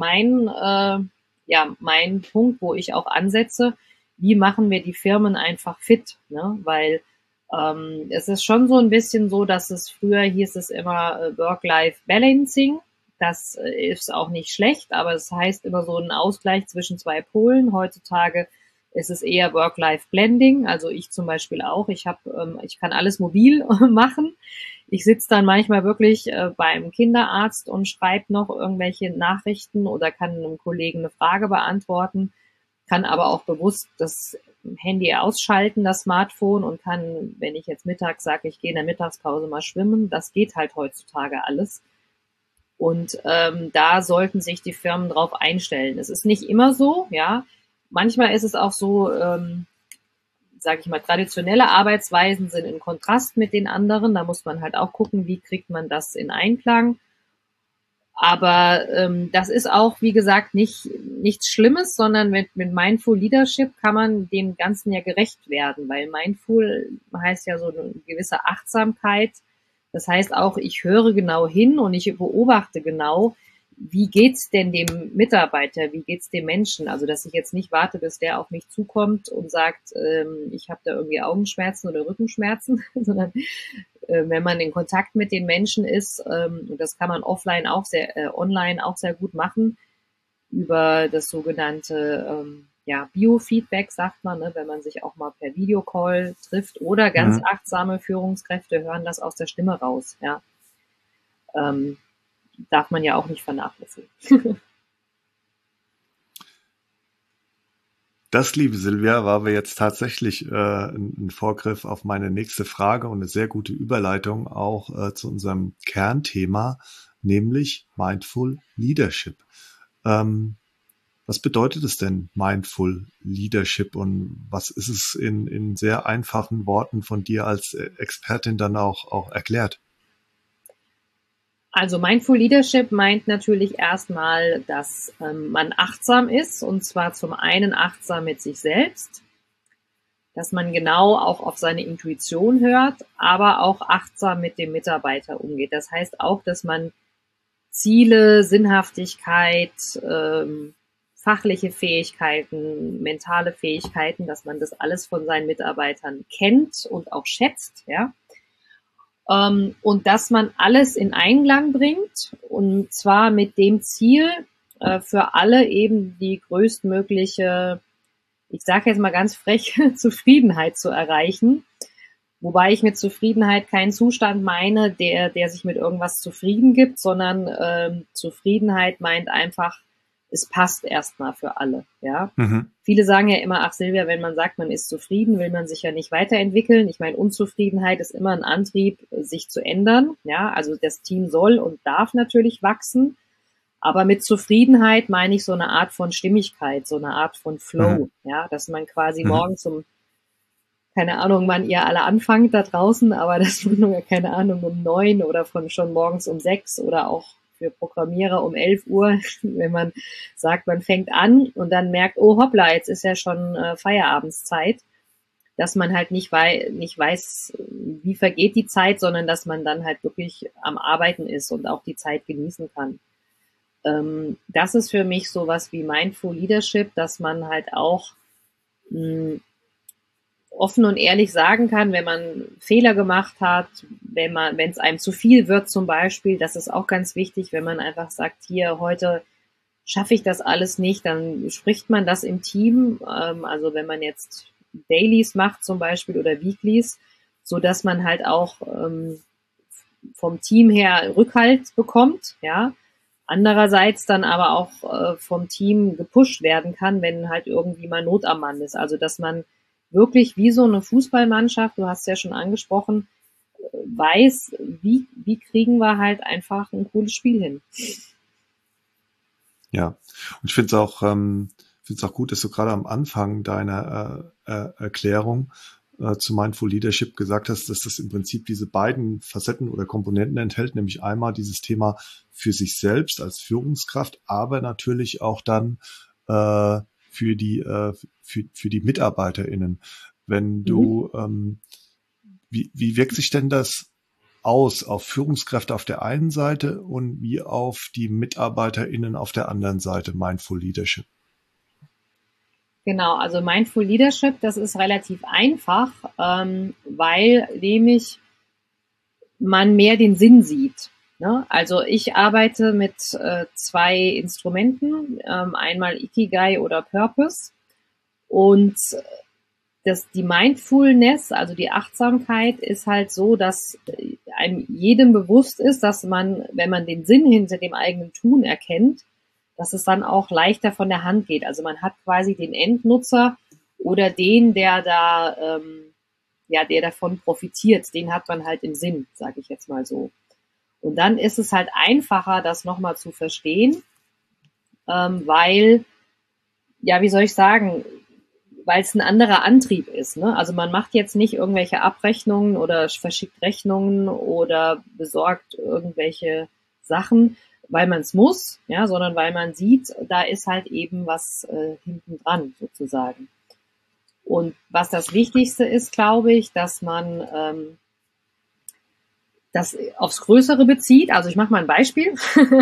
mein Punkt, wo ich auch ansetze. Wie machen wir die Firmen einfach fit? Ne? Weil es ist schon so ein bisschen so, dass es früher hieß es immer Work-Life-Balancing. Das ist auch nicht schlecht, aber es heißt immer so ein Ausgleich zwischen zwei Polen. Heutzutage ist es eher Work-Life-Blending. Also ich zum Beispiel auch. Ich kann alles mobil machen. Ich sitze dann manchmal wirklich beim Kinderarzt und schreibe noch irgendwelche Nachrichten oder kann einem Kollegen eine Frage beantworten, kann aber auch bewusst das Handy ausschalten, das Smartphone, und kann, wenn ich jetzt mittags sage, ich gehe in der Mittagspause mal schwimmen, das geht halt heutzutage alles. Und da sollten sich die Firmen drauf einstellen. Es ist nicht immer so, ja. Manchmal ist es auch so, sage ich mal, traditionelle Arbeitsweisen sind in Kontrast mit den anderen. Da muss man halt auch gucken, wie kriegt man das in Einklang. Aber das ist auch, wie gesagt, nichts Schlimmes, sondern mit Mindful Leadership kann man dem Ganzen ja gerecht werden, weil Mindful heißt ja so eine gewisse Achtsamkeit. Das heißt auch, ich höre genau hin und ich beobachte genau, wie geht's denn dem Mitarbeiter, wie geht's dem Menschen? Also, dass ich jetzt nicht warte, bis der auf mich zukommt und sagt, ich habe da irgendwie Augenschmerzen oder Rückenschmerzen, sondern wenn man in Kontakt mit den Menschen ist, und das kann man online auch sehr gut machen, über das sogenannte Biofeedback, sagt man, ne, wenn man sich auch mal per Videocall trifft, oder ganz achtsame Führungskräfte hören das aus der Stimme raus, ja. Darf man ja auch nicht vernachlässigen. Das, liebe Silvia, war wir jetzt tatsächlich ein Vorgriff auf meine nächste Frage und eine sehr gute Überleitung auch zu unserem Kernthema, nämlich Mindful Leadership. Was bedeutet es denn, Mindful Leadership, und was ist es in sehr einfachen Worten von dir als Expertin dann auch erklärt? Also Mindful Leadership meint natürlich erstmal, dass man achtsam ist, und zwar zum einen achtsam mit sich selbst, dass man genau auch auf seine Intuition hört, aber auch achtsam mit dem Mitarbeiter umgeht. Das heißt auch, dass man Ziele, Sinnhaftigkeit, fachliche Fähigkeiten, mentale Fähigkeiten, dass man das alles von seinen Mitarbeitern kennt und auch schätzt, ja. Und dass man alles in Einklang bringt, und zwar mit dem Ziel, für alle eben die größtmögliche, ich sage jetzt mal ganz frech, Zufriedenheit zu erreichen. Wobei ich mit Zufriedenheit keinen Zustand meine, der sich mit irgendwas zufrieden gibt, sondern Zufriedenheit meint einfach, es passt erstmal für alle. Ja. Viele sagen ja immer, ach Silvia, wenn man sagt, man ist zufrieden, will man sich ja nicht weiterentwickeln. Ich meine, Unzufriedenheit ist immer ein Antrieb, sich zu ändern. Ja, also das Team soll und darf natürlich wachsen. Aber mit Zufriedenheit meine ich so eine Art von Stimmigkeit, so eine Art von Flow. Ja, dass man quasi morgens keine Ahnung, wann ihr alle anfangt da draußen, aber das ist nur, keine Ahnung, um 9 oder von schon morgens um 6 oder auch für Programmierer um 11 Uhr, wenn man sagt, man fängt an und dann merkt, oh hoppla, jetzt ist ja schon Feierabendszeit, dass man halt nicht weiß, wie vergeht die Zeit, sondern dass man dann halt wirklich am Arbeiten ist und auch die Zeit genießen kann. Das ist für mich sowas wie Mindful Leadership, dass man halt auch offen und ehrlich sagen kann, wenn man Fehler gemacht hat, wenn es einem zu viel wird zum Beispiel, das ist auch ganz wichtig, wenn man einfach sagt, hier, heute schaffe ich das alles nicht, dann spricht man das im Team, also wenn man jetzt Dailies macht zum Beispiel oder Weeklies, so dass man halt auch vom Team her Rückhalt bekommt, ja. Andererseits dann aber auch vom Team gepusht werden kann, wenn halt irgendwie mal Not am Mann ist. Also dass man wirklich wie so eine Fußballmannschaft, du hast es ja schon angesprochen, weiß, wie kriegen wir halt einfach ein cooles Spiel hin. Ja, und ich finde es auch gut, dass du gerade am Anfang deiner Erklärung zu Mindful Leadership gesagt hast, dass das im Prinzip diese beiden Facetten oder Komponenten enthält, nämlich einmal dieses Thema für sich selbst als Führungskraft, aber natürlich auch dann für die MitarbeiterInnen. Wenn du, wie wirkt sich denn das aus auf Führungskräfte auf der einen Seite und wie auf die MitarbeiterInnen auf der anderen Seite, Mindful Leadership? Genau, also Mindful Leadership, das ist relativ einfach, weil nämlich man mehr den Sinn sieht. Ne? Also ich arbeite mit zwei Instrumenten, einmal Ikigai oder Purpose, und die Mindfulness, also die Achtsamkeit, ist halt so, dass einem jedem bewusst ist, dass man, wenn man den Sinn hinter dem eigenen Tun erkennt, dass es dann auch leichter von der Hand geht. Also man hat quasi den Endnutzer oder den, der da, der davon profitiert, den hat man halt im Sinn, sage ich jetzt mal so. Und dann ist es halt einfacher, das nochmal zu verstehen, weil, ja, wie soll ich sagen, weil es ein anderer Antrieb ist. Ne? Also man macht jetzt nicht irgendwelche Abrechnungen oder verschickt Rechnungen oder besorgt irgendwelche Sachen, weil man es muss, ja, sondern weil man sieht, da ist halt eben was hinten dran sozusagen. Und was das Wichtigste ist, glaube ich, dass man das aufs Größere bezieht. Also ich mache mal ein Beispiel.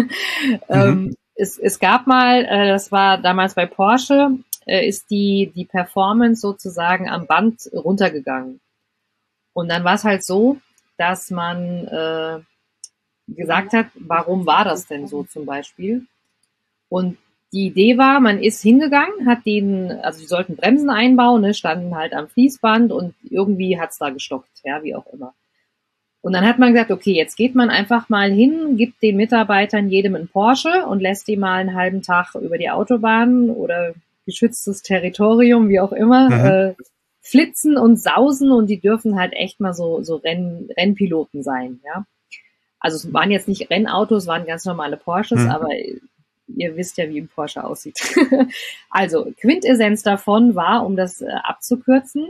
Es gab mal, das war damals bei Porsche, ist die Performance sozusagen am Band runtergegangen. Und dann war es halt so, dass man gesagt hat, warum war das denn so zum Beispiel? Und die Idee war, man ist hingegangen, hat also die sollten Bremsen einbauen, ne, standen halt am Fließband und irgendwie hat's da gestockt, ja, wie auch immer. Und dann hat man gesagt, okay, jetzt geht man einfach mal hin, gibt den Mitarbeitern jedem einen Porsche und lässt die mal einen halben Tag über die Autobahn oder geschütztes Territorium, wie auch immer, flitzen und sausen, und die dürfen halt echt mal so Rennpiloten sein, ja. Also es waren jetzt nicht Rennautos, es waren ganz normale Porsches, aber ihr wisst ja, wie ein Porsche aussieht. Also Quintessenz davon war, um das abzukürzen,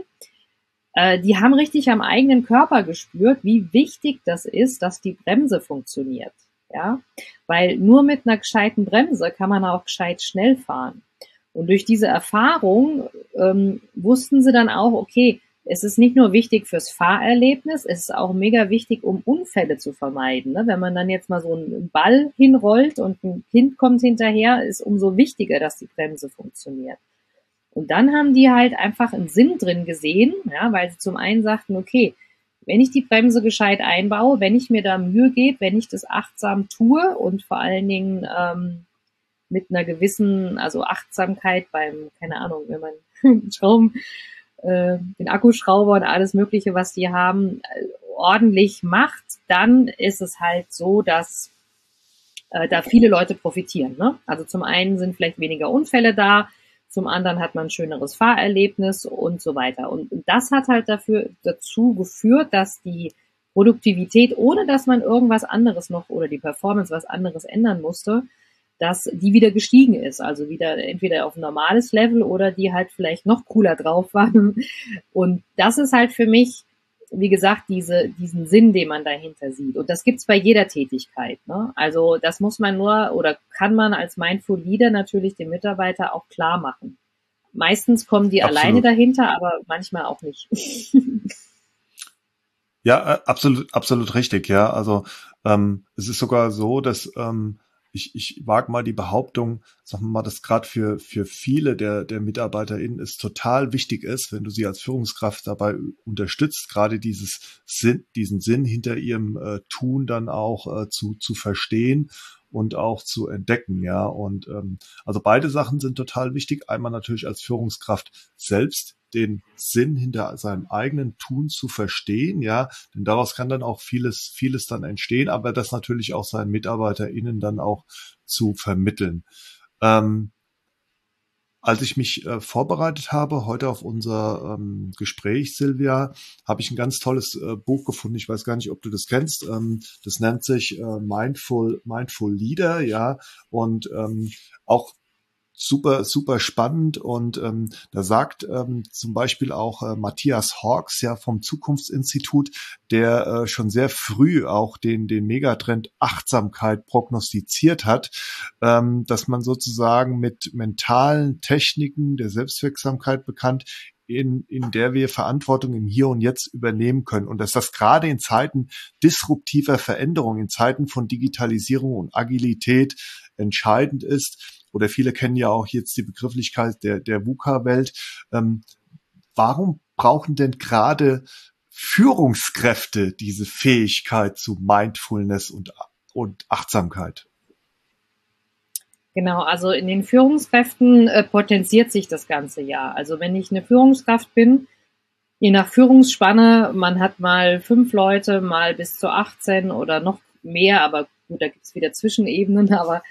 die haben richtig am eigenen Körper gespürt, wie wichtig das ist, dass die Bremse funktioniert. Ja, weil nur mit einer gescheiten Bremse kann man auch gescheit schnell fahren. Und durch diese Erfahrung wussten sie dann auch, okay, es ist nicht nur wichtig fürs Fahrerlebnis, es ist auch mega wichtig, um Unfälle zu vermeiden. Ne? Wenn man dann jetzt mal so einen Ball hinrollt und ein Kind kommt hinterher, ist umso wichtiger, dass die Bremse funktioniert. Und dann haben die halt einfach einen Sinn drin gesehen, ja, weil sie zum einen sagten, okay, wenn ich die Bremse gescheit einbaue, wenn ich mir da Mühe gebe, wenn ich das achtsam tue und vor allen Dingen mit einer gewissen, also Achtsamkeit beim, keine Ahnung, wenn man den Akkuschrauber und alles Mögliche, was die haben, ordentlich macht, dann ist es halt so, dass da viele Leute profitieren. Ne? Also zum einen sind vielleicht weniger Unfälle da, zum anderen hat man ein schöneres Fahrerlebnis und so weiter. Und das hat halt dazu geführt, dass die Produktivität, ohne dass man irgendwas anderes noch oder die Performance was anderes ändern musste, dass die wieder gestiegen ist. Also wieder entweder auf ein normales Level oder die halt vielleicht noch cooler drauf waren. Und das ist halt für mich, wie gesagt, diesen Sinn, den man dahinter sieht. Und das gibt's bei jeder Tätigkeit. Ne? Also das muss man nur oder kann man als Mindful Leader natürlich dem Mitarbeiter auch klar machen. Meistens kommen die alleine dahinter, aber manchmal auch nicht. Ja, absolut richtig. Ja, also es ist sogar so, dass ich wage mal die Behauptung, sagen wir mal, dass gerade für viele der MitarbeiterInnen es total wichtig ist, wenn du sie als Führungskraft dabei unterstützt, gerade diesen Sinn hinter ihrem Tun dann auch zu verstehen und auch zu entdecken, ja. Und also beide Sachen sind total wichtig. Einmal natürlich als Führungskraft selbst den Sinn hinter seinem eigenen Tun zu verstehen, ja, denn daraus kann dann auch vieles dann entstehen, aber das natürlich auch seinen MitarbeiterInnen dann auch zu vermitteln. Als ich mich vorbereitet habe heute auf unser Gespräch, Silvia, habe ich ein ganz tolles Buch gefunden. Ich weiß gar nicht, ob du das kennst. Das nennt sich Mindful Leader, ja, und auch super spannend, und da sagt zum Beispiel auch Matthias Hawkes, ja, vom Zukunftsinstitut, der schon sehr früh auch den Megatrend Achtsamkeit prognostiziert hat, dass man sozusagen mit mentalen Techniken der Selbstwirksamkeit bekannt in der wir Verantwortung im Hier und Jetzt übernehmen können. Und dass das gerade in Zeiten disruptiver Veränderung, in Zeiten von Digitalisierung und Agilität entscheidend ist. Oder viele kennen ja auch jetzt die Begrifflichkeit der VUCA-Welt. Warum brauchen denn gerade Führungskräfte diese Fähigkeit zu Mindfulness und Achtsamkeit? Genau, also in den Führungskräften potenziert sich das ganze Jahr. Also wenn ich eine Führungskraft bin, je nach Führungsspanne, man hat mal 5 Leute, mal bis zu 18 oder noch mehr, aber gut, da gibt es wieder Zwischenebenen, aber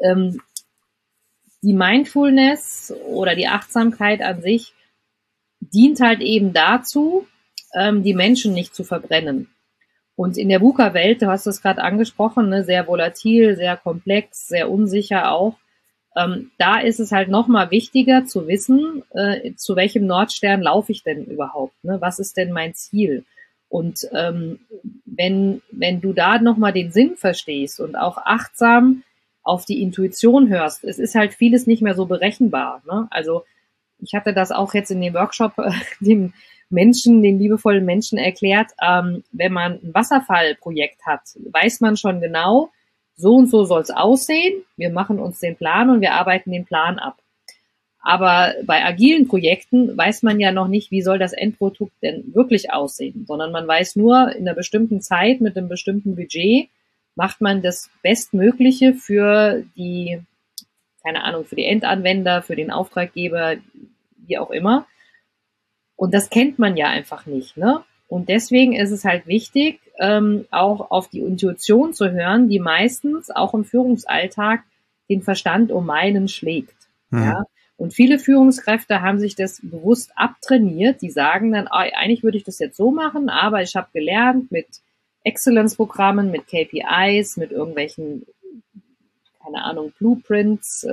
die Mindfulness oder die Achtsamkeit an sich dient halt eben dazu, die Menschen nicht zu verbrennen. Und in der VUCA-Welt, du hast es gerade angesprochen, ne, sehr volatil, sehr komplex, sehr unsicher auch. Da ist es halt nochmal wichtiger zu wissen, zu welchem Nordstern laufe ich denn überhaupt? Ne? Was ist denn mein Ziel? Und wenn du da nochmal den Sinn verstehst und auch achtsam auf die Intuition hörst, es ist halt vieles nicht mehr so berechenbar. Ne? Also ich hatte das auch jetzt in dem Workshop den liebevollen Menschen erklärt, wenn man ein Wasserfallprojekt hat, weiß man schon genau, so und so soll es aussehen, wir machen uns den Plan und wir arbeiten den Plan ab. Aber bei agilen Projekten weiß man ja noch nicht, wie soll das Endprodukt denn wirklich aussehen, sondern man weiß nur, in einer bestimmten Zeit mit einem bestimmten Budget macht man das Bestmögliche für die, keine Ahnung, für die Endanwender, für den Auftraggeber, wie auch immer. Und das kennt man ja einfach nicht, ne? Und deswegen ist es halt wichtig, auch auf die Intuition zu hören, die meistens auch im Führungsalltag den Verstand um meinen schlägt. Ja? Und viele Führungskräfte haben sich das bewusst abtrainiert. Die sagen dann, eigentlich würde ich das jetzt so machen, aber ich habe gelernt mit Excellence-Programmen, mit KPIs, mit irgendwelchen, keine Ahnung, Blueprints,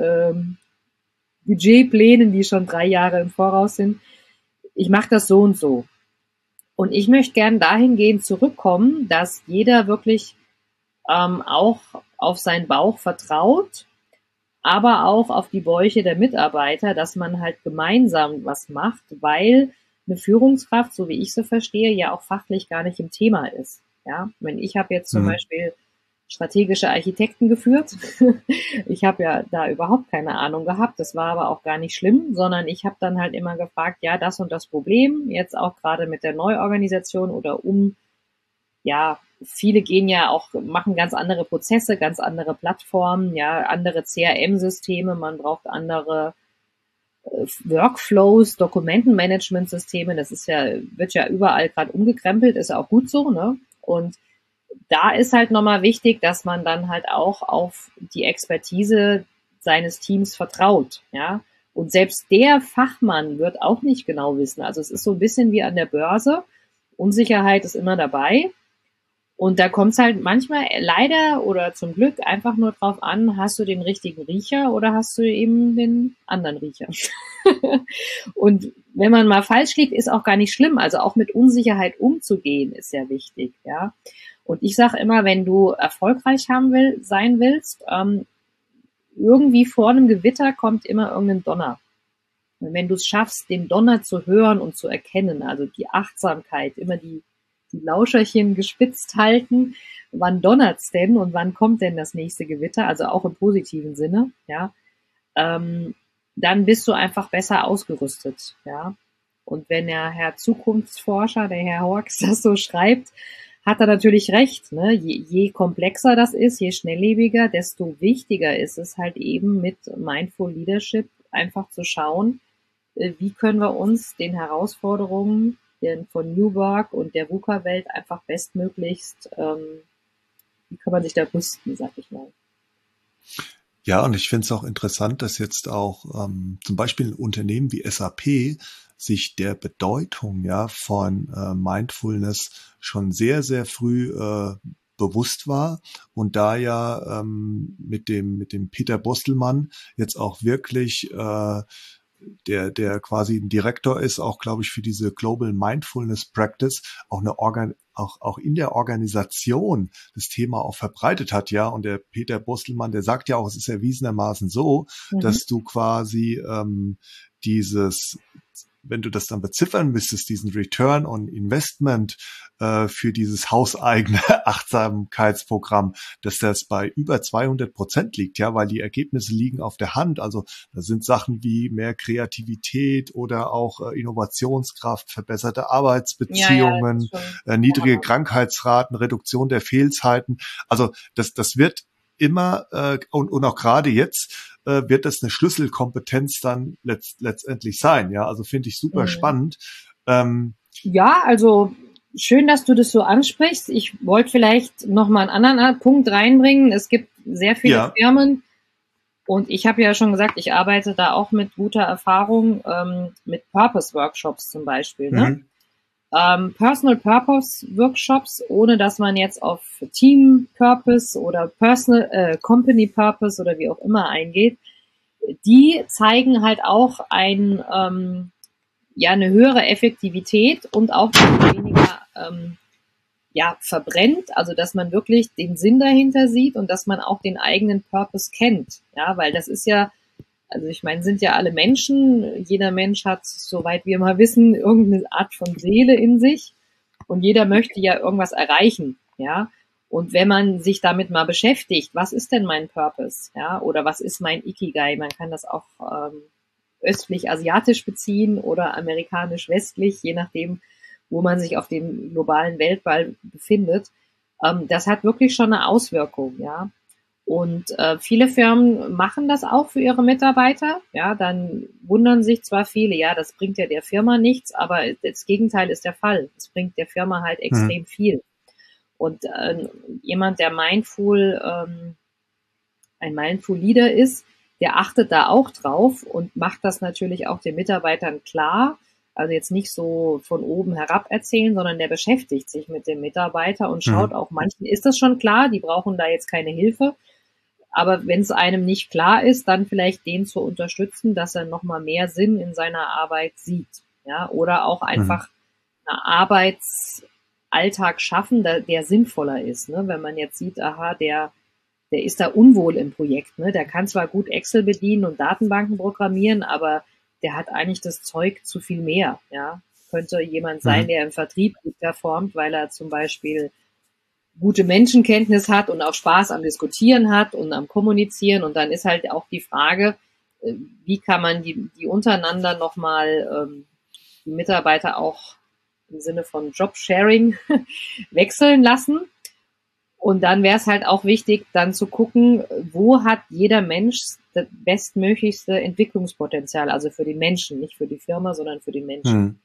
Budgetplänen, die schon 3 Jahre im Voraus sind. Ich mache das so und so. Und ich möchte gerne dahingehend zurückkommen, dass jeder wirklich auch auf seinen Bauch vertraut, aber auch auf die Bäuche der Mitarbeiter, dass man halt gemeinsam was macht, weil eine Führungskraft, so wie ich sie verstehe, ja auch fachlich gar nicht im Thema ist. Ja, wenn ich habe jetzt zum Beispiel strategische Architekten geführt. Ich habe ja da überhaupt keine Ahnung gehabt. Das war aber auch gar nicht schlimm, sondern ich habe dann halt immer gefragt, ja, das und das Problem, jetzt auch gerade mit der Neuorganisation oder ja, viele gehen ja auch, machen ganz andere Prozesse, ganz andere Plattformen, ja, andere CRM-Systeme, man braucht andere Workflows, Dokumentenmanagementsysteme, das ist ja, wird ja überall gerade umgekrempelt, ist ja auch gut so, ne? Und da ist halt nochmal wichtig, dass man dann halt auch auf die Expertise seines Teams vertraut, ja. Und selbst der Fachmann wird auch nicht genau wissen. Also es ist so ein bisschen wie an der Börse. Unsicherheit ist immer dabei. Und da kommt es halt manchmal leider oder zum Glück einfach nur drauf an, hast du den richtigen Riecher oder hast du eben den anderen Riecher. Und wenn man mal falsch liegt, ist auch gar nicht schlimm. Also auch mit Unsicherheit umzugehen ist sehr wichtig, ja. Und ich sage immer, wenn du erfolgreich sein willst, irgendwie vor einem Gewitter kommt immer irgendein Donner. Und wenn du es schaffst, den Donner zu hören und zu erkennen, also die Achtsamkeit, immer die Lauscherchen gespitzt halten, wann donnert's denn und wann kommt denn das nächste Gewitter, also auch im positiven Sinne, ja, dann bist du einfach besser ausgerüstet, ja. Und wenn der Herr Zukunftsforscher, der Herr Hawkes, das so schreibt, hat er natürlich recht, ne? Je komplexer das ist, je schnelllebiger, desto wichtiger ist es halt eben mit Mindful Leadership einfach zu schauen, wie können wir uns den Herausforderungen von New Work und der VUCA-Welt einfach bestmöglichst, wie kann man sich da rüsten, sag ich mal. Ja, und ich finde es auch interessant, dass jetzt auch zum Beispiel ein Unternehmen wie SAP sich der Bedeutung ja von Mindfulness schon sehr, sehr früh bewusst war und da ja mit dem Peter Bostelmann jetzt auch wirklich der quasi ein Direktor ist, auch glaube ich für diese Global Mindfulness Practice, auch auch in der Organisation das Thema auch verbreitet hat, ja. Und der Peter Bostelmann, der sagt ja auch, es ist erwiesenermaßen so, dass du quasi dieses wenn du das dann beziffern müsstest, diesen Return on Investment für dieses hauseigene Achtsamkeitsprogramm, dass das bei über 200% liegt, ja, weil die Ergebnisse liegen auf der Hand. Also da sind Sachen wie mehr Kreativität oder auch Innovationskraft, verbesserte Arbeitsbeziehungen, niedrige Krankheitsraten, Reduktion der Fehlzeiten. Also das wird immer und auch gerade jetzt wird das eine Schlüsselkompetenz dann letztendlich sein. Ja, also finde ich super spannend. Ja, also schön, dass du das so ansprichst. Ich wollte vielleicht noch mal einen anderen Punkt reinbringen. Es gibt sehr viele Firmen und ich habe ja schon gesagt, ich arbeite da auch mit guter Erfahrung mit Purpose-Workshops zum Beispiel. Ne? Personal Purpose Workshops, ohne dass man jetzt auf Team Purpose oder Personal Company Purpose oder wie auch immer eingeht, die zeigen halt auch eine höhere Effektivität und auch weniger verbrennt, also dass man wirklich den Sinn dahinter sieht und dass man auch den eigenen Purpose kennt, ja, weil das ist ja, also ich meine, sind ja alle Menschen, jeder Mensch hat, soweit wir mal wissen, irgendeine Art von Seele in sich und jeder möchte ja irgendwas erreichen, ja, und wenn man sich damit mal beschäftigt, was ist denn mein Purpose, ja, oder was ist mein Ikigai, man kann das auch östlich-asiatisch beziehen oder amerikanisch-westlich, je nachdem, wo man sich auf dem globalen Weltball befindet. Das hat wirklich schon eine Auswirkung, ja. Und viele Firmen machen das auch für ihre Mitarbeiter. Ja, dann wundern sich zwar viele, ja, das bringt ja der Firma nichts, aber das Gegenteil ist der Fall. Es bringt der Firma halt extrem viel. Und jemand, der ein Mindful Leader ist, der achtet da auch drauf und macht das natürlich auch den Mitarbeitern klar. Also jetzt nicht so von oben herab erzählen, sondern der beschäftigt sich mit dem Mitarbeiter und schaut auch, manchen ist das schon klar, die brauchen da jetzt keine Hilfe. Aber wenn es einem nicht klar ist, dann vielleicht den zu unterstützen, dass er nochmal mehr Sinn in seiner Arbeit sieht. Ja, oder auch einfach einen Arbeitsalltag schaffen, der sinnvoller ist. Ne? Wenn man jetzt sieht, aha, der ist da unwohl im Projekt. Ne? Der kann zwar gut Excel bedienen und Datenbanken programmieren, aber der hat eigentlich das Zeug zu viel mehr. Ja? Könnte jemand sein, der im Vertrieb gut performt, weil er zum Beispiel gute Menschenkenntnis hat und auch Spaß am Diskutieren hat und am Kommunizieren. Und dann ist halt auch die Frage, wie kann man die untereinander nochmal die Mitarbeiter auch im Sinne von Jobsharing wechseln lassen. Und dann wäre es halt auch wichtig, dann zu gucken, wo hat jeder Mensch das bestmöglichste Entwicklungspotenzial, also für den Menschen, nicht für die Firma, sondern für den Menschen.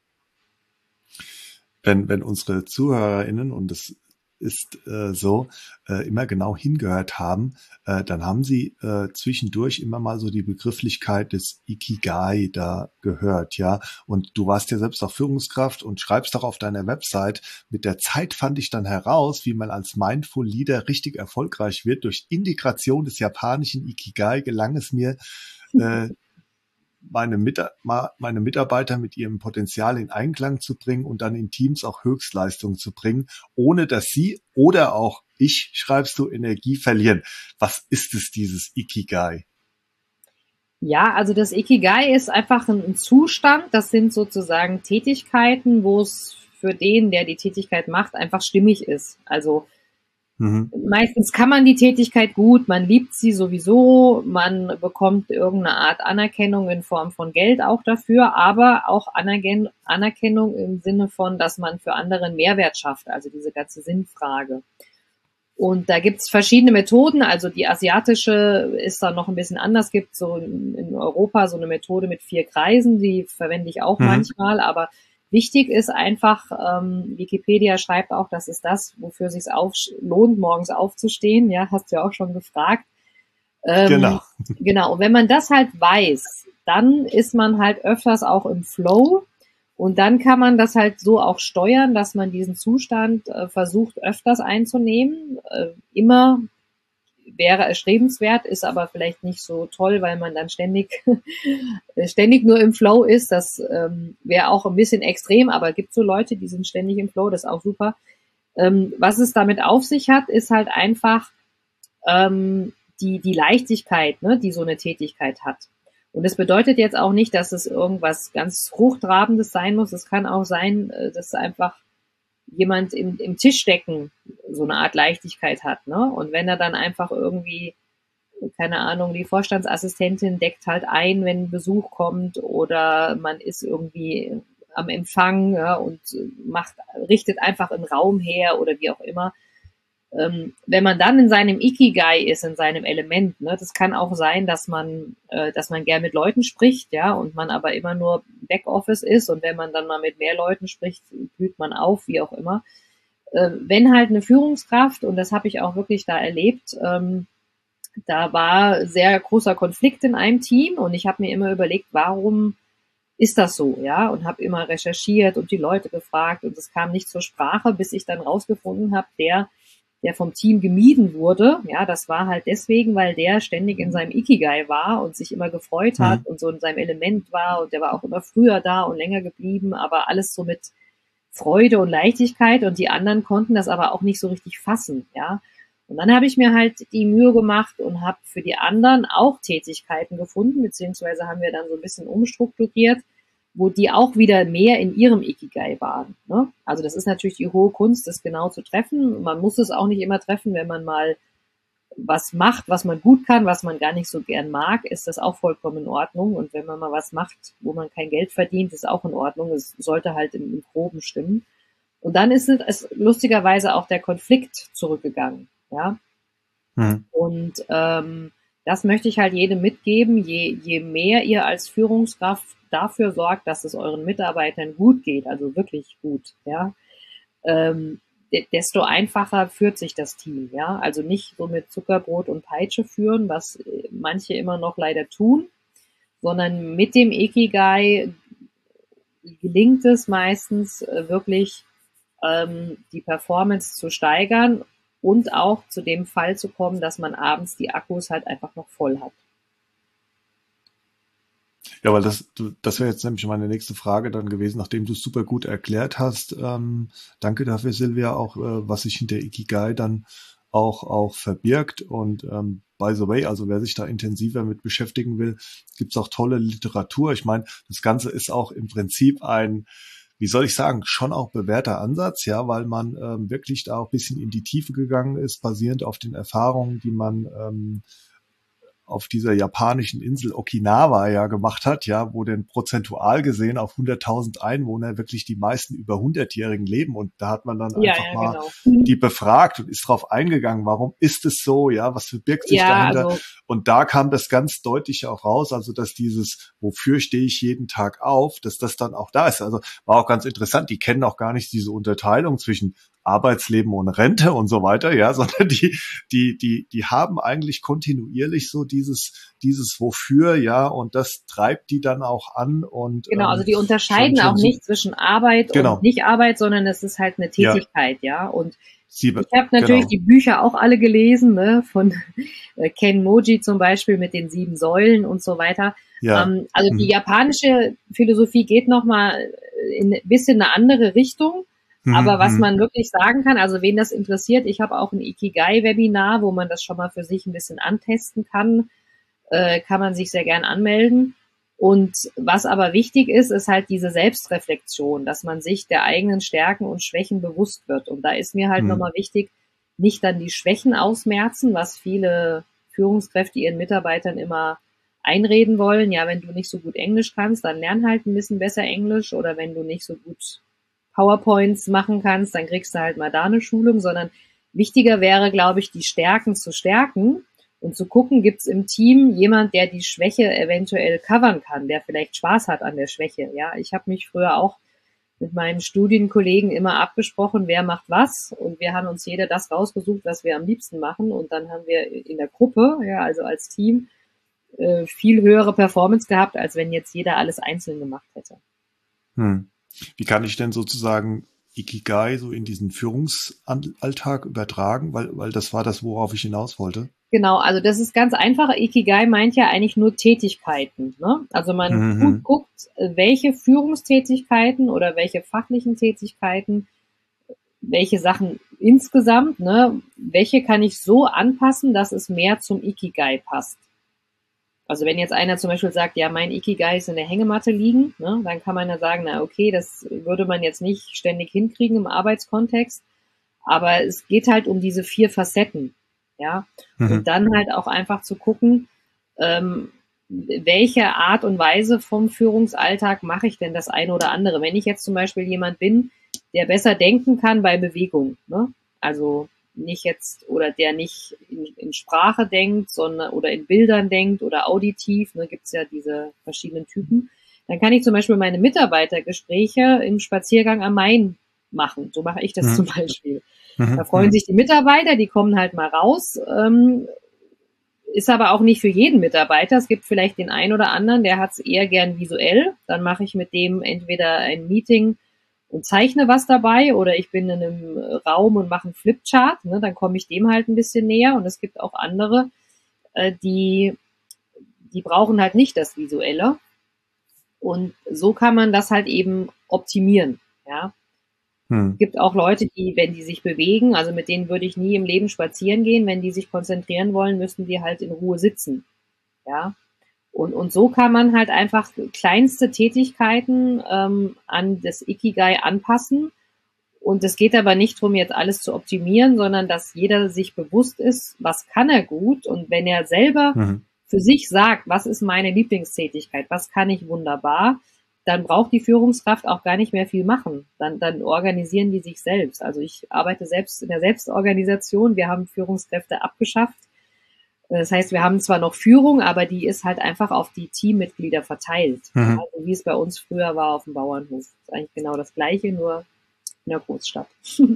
Wenn unsere ZuhörerInnen, und das ist immer genau hingehört haben, dann haben sie zwischendurch immer mal so die Begrifflichkeit des Ikigai da gehört, ja. Und du warst ja selbst auch Führungskraft und schreibst doch auf deiner Website, mit der Zeit fand ich dann heraus, wie man als Mindful Leader richtig erfolgreich wird. Durch Integration des japanischen Ikigai gelang es mir, meine Mitarbeiter mit ihrem Potenzial in Einklang zu bringen und dann in Teams auch Höchstleistungen zu bringen, ohne dass sie oder auch ich, schreibst du, Energie verlieren. Was ist es, dieses Ikigai? Ja, also das Ikigai ist einfach ein Zustand, das sind sozusagen Tätigkeiten, wo es für den, der die Tätigkeit macht, einfach stimmig ist. Also meistens kann man die Tätigkeit gut, man liebt sie sowieso, man bekommt irgendeine Art Anerkennung in Form von Geld auch dafür, aber auch Anerkennung im Sinne von, dass man für andere einen Mehrwert schafft, also diese ganze Sinnfrage. Und da gibt's verschiedene Methoden, also die asiatische ist da noch ein bisschen anders, gibt so in Europa so eine Methode mit 4 Kreisen, die verwende ich auch manchmal, aber wichtig ist einfach, Wikipedia schreibt auch, das ist das, wofür es sich lohnt, morgens aufzustehen. Ja, hast du ja auch schon gefragt. Genau. Und wenn man das halt weiß, dann ist man halt öfters auch im Flow und dann kann man das halt so auch steuern, dass man diesen Zustand versucht öfters einzunehmen. Immer wäre erstrebenswert, ist aber vielleicht nicht so toll, weil man dann ständig nur im Flow ist. Das wäre auch ein bisschen extrem, aber es gibt so Leute, die sind ständig im Flow, das ist auch super. Was es damit auf sich hat, ist halt einfach die Leichtigkeit, ne, die so eine Tätigkeit hat. Und das bedeutet jetzt auch nicht, dass es irgendwas ganz Hochtrabendes sein muss. Es kann auch sein, dass einfach jemand im Tischdecken so eine Art Leichtigkeit hat, ne? Und wenn er dann einfach irgendwie, keine Ahnung, die Vorstandsassistentin deckt halt ein, wenn Besuch kommt oder man ist irgendwie am Empfang, ja, und richtet einfach einen Raum her oder wie auch immer. Wenn man dann in seinem Ikigai ist, in seinem Element, ne, das kann auch sein, dass man gern mit Leuten spricht, ja, und man aber immer nur Backoffice ist und wenn man dann mal mit mehr Leuten spricht, blüht man auf, wie auch immer. Wenn halt eine Führungskraft, und das habe ich auch wirklich da erlebt, da war sehr großer Konflikt in einem Team und ich habe mir immer überlegt, warum ist das so, ja, und habe immer recherchiert und die Leute gefragt und es kam nicht zur Sprache, bis ich dann rausgefunden habe, der vom Team gemieden wurde, ja, das war halt deswegen, weil der ständig in seinem Ikigai war und sich immer gefreut hat und so in seinem Element war und der war auch immer früher da und länger geblieben, aber alles so mit Freude und Leichtigkeit und die anderen konnten das aber auch nicht so richtig fassen, ja. Und dann habe ich mir halt die Mühe gemacht und habe für die anderen auch Tätigkeiten gefunden, beziehungsweise haben wir dann so ein bisschen umstrukturiert, wo die auch wieder mehr in ihrem Ikigai waren. Ne? Also das ist natürlich die hohe Kunst, das genau zu treffen. Man muss es auch nicht immer treffen, wenn man mal was macht, was man gut kann, was man gar nicht so gern mag, ist das auch vollkommen in Ordnung. Und wenn man mal was macht, wo man kein Geld verdient, ist auch in Ordnung. Es sollte halt im Groben stimmen. Und dann ist es lustigerweise auch der Konflikt zurückgegangen. Ja, und das möchte ich halt jedem mitgeben. Je mehr ihr als Führungskraft dafür sorgt, dass es euren Mitarbeitern gut geht, also wirklich gut, ja, desto einfacher führt sich das Team, ja. Also nicht so mit Zuckerbrot und Peitsche führen, was manche immer noch leider tun, sondern mit dem Ikigai gelingt es meistens wirklich die Performance zu steigern und auch zu dem Fall zu kommen, dass man abends die Akkus halt einfach noch voll hat. Ja, weil das wäre jetzt nämlich meine nächste Frage dann gewesen, nachdem du es super gut erklärt hast. Danke dafür, Silvia, auch was sich hinter Ikigai dann auch verbirgt. Und by the way, also wer sich da intensiver mit beschäftigen will, gibt's auch tolle Literatur. Ich meine, das Ganze ist auch im Prinzip ein, wie soll ich sagen, schon auch bewährter Ansatz, ja, weil man wirklich da auch ein bisschen in die Tiefe gegangen ist, basierend auf den Erfahrungen, die man auf dieser japanischen Insel Okinawa ja gemacht hat, ja, wo denn prozentual gesehen auf 100.000 Einwohner wirklich die meisten über 100-Jährigen leben. Und da hat man dann einfach mal genau. die befragt und ist drauf eingegangen, warum ist es so, ja, was verbirgt sich dahinter? Also, und da kam das ganz deutlich auch raus, also dass dieses, wofür stehe ich jeden Tag auf, dass das dann auch da ist. Also war auch ganz interessant, die kennen auch gar nicht diese Unterteilung zwischen Arbeitsleben und Rente und so weiter, ja, sondern die haben eigentlich kontinuierlich so dieses Wofür, ja, und das treibt die dann auch an und genau, also die unterscheiden auch nicht zwischen Arbeit und Nicht-Arbeit, sondern es ist halt eine Tätigkeit, ja. Und ich habe natürlich die Bücher auch alle gelesen, ne, von Ken Moji zum Beispiel mit den 7 Säulen und so weiter. Ja. Also die japanische Philosophie geht nochmal in ein bisschen eine andere Richtung. Aber was man wirklich sagen kann, also wen das interessiert, ich habe auch ein Ikigai-Webinar, wo man das schon mal für sich ein bisschen antesten kann, kann man sich sehr gern anmelden. Und was aber wichtig ist, ist halt diese Selbstreflexion, dass man sich der eigenen Stärken und Schwächen bewusst wird. Und da ist mir halt nochmal wichtig, nicht dann die Schwächen ausmerzen, was viele Führungskräfte ihren Mitarbeitern immer einreden wollen. Ja, wenn du nicht so gut Englisch kannst, dann lern halt ein bisschen besser Englisch, oder wenn du nicht so gut PowerPoints machen kannst, dann kriegst du halt mal da eine Schulung, sondern wichtiger wäre, glaube ich, die Stärken zu stärken und zu gucken, gibt es im Team jemand, der die Schwäche eventuell covern kann, der vielleicht Spaß hat an der Schwäche. Ja, ich habe mich früher auch mit meinen Studienkollegen immer abgesprochen, wer macht was, und wir haben uns jeder das rausgesucht, was wir am liebsten machen, und dann haben wir in der Gruppe, ja, also als Team, viel höhere Performance gehabt, als wenn jetzt jeder alles einzeln gemacht hätte. Wie kann ich denn sozusagen Ikigai so in diesen Führungsalltag übertragen? Weil das war das, worauf ich hinaus wollte. Genau, also das ist ganz einfach. Ikigai meint ja eigentlich nur Tätigkeiten, ne? Also man guckt, welche Führungstätigkeiten oder welche fachlichen Tätigkeiten, welche Sachen insgesamt, ne, welche kann ich so anpassen, dass es mehr zum Ikigai passt. Also wenn jetzt einer zum Beispiel sagt, ja, mein Ikigai ist in der Hängematte liegen, ne, dann kann man ja sagen, na okay, das würde man jetzt nicht ständig hinkriegen im Arbeitskontext, aber es geht halt um diese 4 Facetten, ja, und Mhm. dann halt auch einfach zu gucken, ähm, welche Art und Weise vom Führungsalltag mache ich denn das eine oder andere. Wenn ich jetzt zum Beispiel jemand bin, der besser denken kann bei Bewegung, ne? Also nicht jetzt oder der nicht in Sprache denkt, sondern oder in Bildern denkt oder auditiv, ne, gibt es ja diese verschiedenen Typen. Dann kann ich zum Beispiel meine Mitarbeitergespräche im Spaziergang am Main machen. So mache ich das zum Mhm. Beispiel. Da Mhm. freuen Mhm. sich die Mitarbeiter, die kommen halt mal raus. Ist aber auch nicht für jeden Mitarbeiter. Es gibt vielleicht den einen oder anderen, der hat es eher gern visuell. Dann mache ich mit dem entweder ein Meeting und zeichne was dabei oder ich bin in einem Raum und mache einen Flipchart. Ne, dann komme ich dem halt ein bisschen näher. Und es gibt auch andere, die, die brauchen halt nicht das Visuelle. Und so kann man das halt eben optimieren. Ja, Mhm. gibt auch Leute, die, wenn die sich bewegen, also mit denen würde ich nie im Leben spazieren gehen. Wenn die sich konzentrieren wollen, müssen die halt in Ruhe sitzen. Ja, und so kann man halt einfach kleinste Tätigkeiten an das Ikigai anpassen. Und es geht aber nicht darum, jetzt alles zu optimieren, sondern dass jeder sich bewusst ist, was kann er gut. Und wenn er selber Mhm. für sich sagt, was ist meine Lieblingstätigkeit, was kann ich wunderbar, dann braucht die Führungskraft auch gar nicht mehr viel machen. Dann organisieren die sich selbst. Also ich arbeite selbst in der Selbstorganisation. Wir haben Führungskräfte abgeschafft. Das heißt, wir haben zwar noch Führung, aber die ist halt einfach auf die Teammitglieder verteilt. Ja, Mhm. also wie es bei uns früher war auf dem Bauernhof. Das ist eigentlich genau das Gleiche, nur in der Großstadt.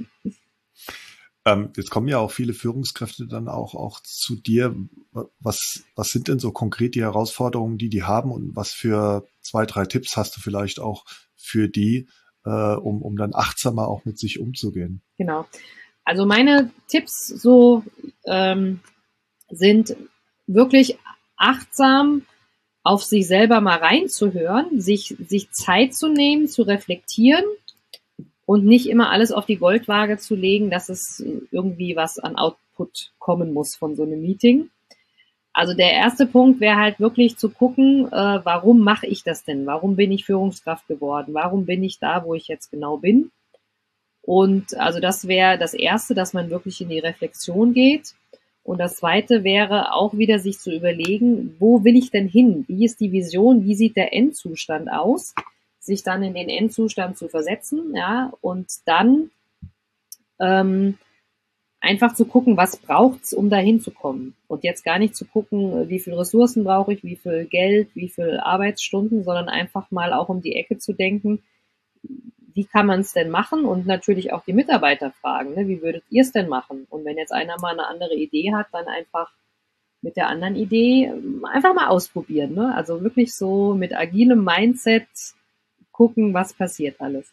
Jetzt kommen ja auch viele Führungskräfte dann auch zu dir. Was sind denn so konkret die Herausforderungen, die haben und was für 2, 3 Tipps hast du vielleicht auch für die, um dann achtsamer auch mit sich umzugehen? Genau. Also meine Tipps so sind wirklich achtsam auf sich selber mal reinzuhören, sich Zeit zu nehmen, zu reflektieren und nicht immer alles auf die Goldwaage zu legen, dass es irgendwie was an Output kommen muss von so einem Meeting. Also der erste Punkt wäre halt wirklich zu gucken, warum mache ich das denn? Warum bin ich Führungskraft geworden? Warum bin ich da, wo ich jetzt genau bin? Und also das wäre das Erste, dass man wirklich in die Reflexion geht. Und das Zweite wäre auch wieder sich zu überlegen, wo will ich denn hin? Wie ist die Vision? Wie sieht der Endzustand aus? Sich dann in den Endzustand zu versetzen, ja, und dann ähm, einfach zu gucken, was braucht's, um dahin zu kommen. Und jetzt gar nicht zu gucken, wie viel Ressourcen brauche ich, wie viel Geld, wie viel Arbeitsstunden, sondern einfach mal auch um die Ecke zu denken, wie kann man es denn machen? Und natürlich auch die Mitarbeiter fragen, ne? Wie würdet ihr es denn machen? Und wenn jetzt einer mal eine andere Idee hat, dann einfach mit der anderen Idee einfach mal ausprobieren. Ne? Also wirklich so mit agilem Mindset gucken, was passiert alles.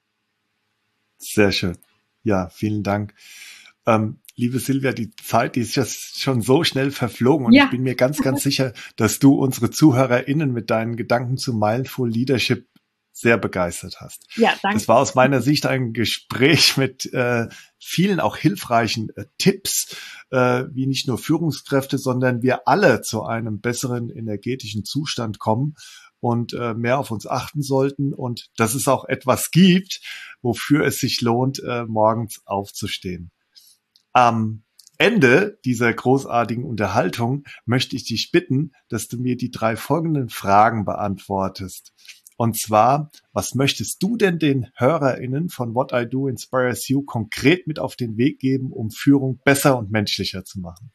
Sehr schön. Ja, vielen Dank. Liebe Silvia, die Zeit, die ist jetzt schon so schnell verflogen und ich Ja, bin mir ganz sicher, dass du unsere ZuhörerInnen mit deinen Gedanken zu Mindful Leadership sehr begeistert hast. ja, Das danke. war aus meiner Sicht ein Gespräch mit vielen auch hilfreichen Tipps, wie nicht nur Führungskräfte, sondern wir alle zu einem besseren energetischen Zustand kommen und mehr auf uns achten sollten und dass es auch etwas gibt, wofür es sich lohnt, morgens aufzustehen. Am Ende dieser großartigen Unterhaltung möchte ich dich bitten, dass du mir die 3 folgenden Fragen beantwortest. Und zwar, was möchtest du denn den HörerInnen von What I Do Inspires You konkret mit auf den Weg geben, um Führung besser und menschlicher zu machen?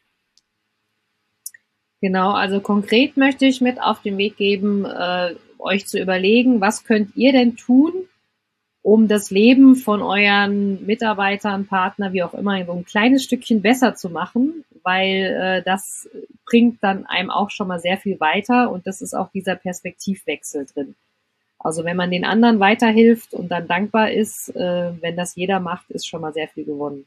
Genau, also konkret möchte ich mit auf den Weg geben, euch zu überlegen, was könnt ihr denn tun, um das Leben von euren Mitarbeitern, Partner, wie auch immer, so ein kleines Stückchen besser zu machen, weil das bringt dann einem auch schon mal sehr viel weiter und das ist auch dieser Perspektivwechsel drin. Also wenn man den anderen weiterhilft und dann dankbar ist, wenn das jeder macht, ist schon mal sehr viel gewonnen.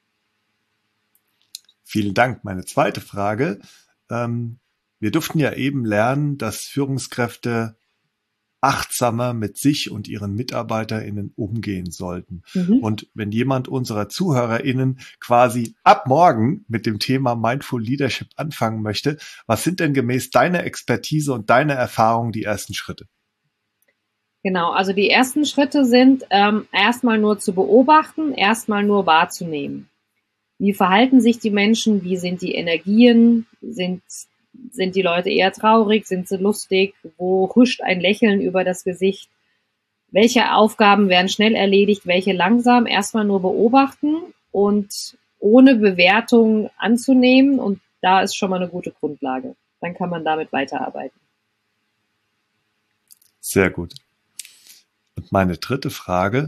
Vielen Dank. Meine zweite Frage. Wir durften ja eben lernen, dass Führungskräfte achtsamer mit sich und ihren MitarbeiterInnen umgehen sollten. Und wenn jemand unserer ZuhörerInnen quasi ab morgen mit dem Thema Mindful Leadership anfangen möchte, was sind denn gemäß deiner Expertise und deiner Erfahrung die ersten Schritte? Genau, also die ersten Schritte sind erstmal nur zu beobachten, erstmal nur wahrzunehmen. Wie verhalten sich die Menschen? Wie sind die Energien? Sind die Leute eher traurig? Sind sie lustig? Wo huscht ein Lächeln über das Gesicht? Welche Aufgaben werden schnell erledigt? Welche langsam? Erstmal nur beobachten und ohne Bewertung anzunehmen. Und da ist schon mal eine gute Grundlage. Dann kann man damit weiterarbeiten. Sehr gut. Und meine dritte Frage.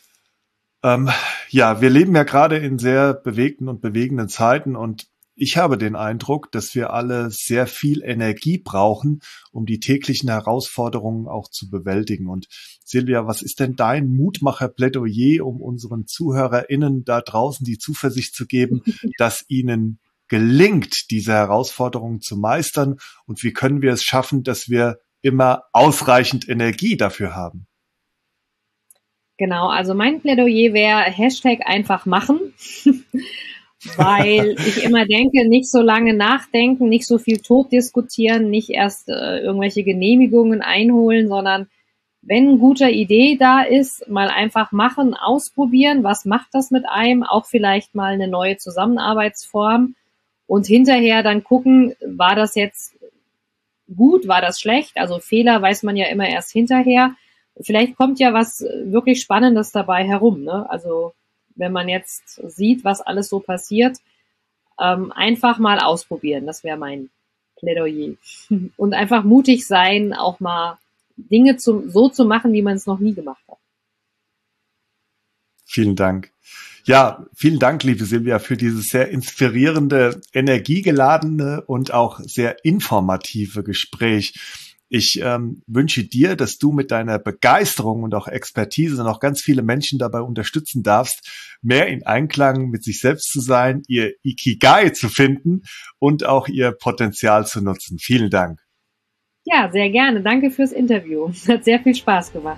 Wir leben ja gerade in sehr bewegten und bewegenden Zeiten und ich habe den Eindruck, dass wir alle sehr viel Energie brauchen, um die täglichen Herausforderungen auch zu bewältigen. Und Silvia, was ist denn dein Mutmacher-Plädoyer, um unseren ZuhörerInnen da draußen die Zuversicht zu geben, dass ihnen gelingt, diese Herausforderungen zu meistern? Und wie können wir es schaffen, dass wir immer ausreichend Energie dafür haben? Genau, also mein Plädoyer wäre #einfach machen, weil ich immer denke, nicht so lange nachdenken, nicht so viel tot diskutieren, nicht erst irgendwelche Genehmigungen einholen, sondern wenn eine gute Idee da ist, mal einfach machen, ausprobieren, was macht das mit einem, auch vielleicht mal eine neue Zusammenarbeitsform und hinterher dann gucken, war das jetzt gut, war das schlecht, also Fehler weiß man ja immer erst hinterher. Vielleicht kommt ja was wirklich Spannendes dabei herum, ne? Also wenn man jetzt sieht, was alles so passiert, einfach mal ausprobieren, das wäre mein Plädoyer. Und einfach mutig sein, auch mal Dinge so zu machen, wie man es noch nie gemacht hat. Vielen Dank. Ja, vielen Dank, liebe Silvia, für dieses sehr inspirierende, energiegeladene und auch sehr informative Gespräch. Ich wünsche dir, dass du mit deiner Begeisterung und auch Expertise noch ganz viele Menschen dabei unterstützen darfst, mehr in Einklang mit sich selbst zu sein, ihr Ikigai zu finden und auch ihr Potenzial zu nutzen. Vielen Dank. Ja, sehr gerne. Danke fürs Interview. Hat sehr viel Spaß gemacht.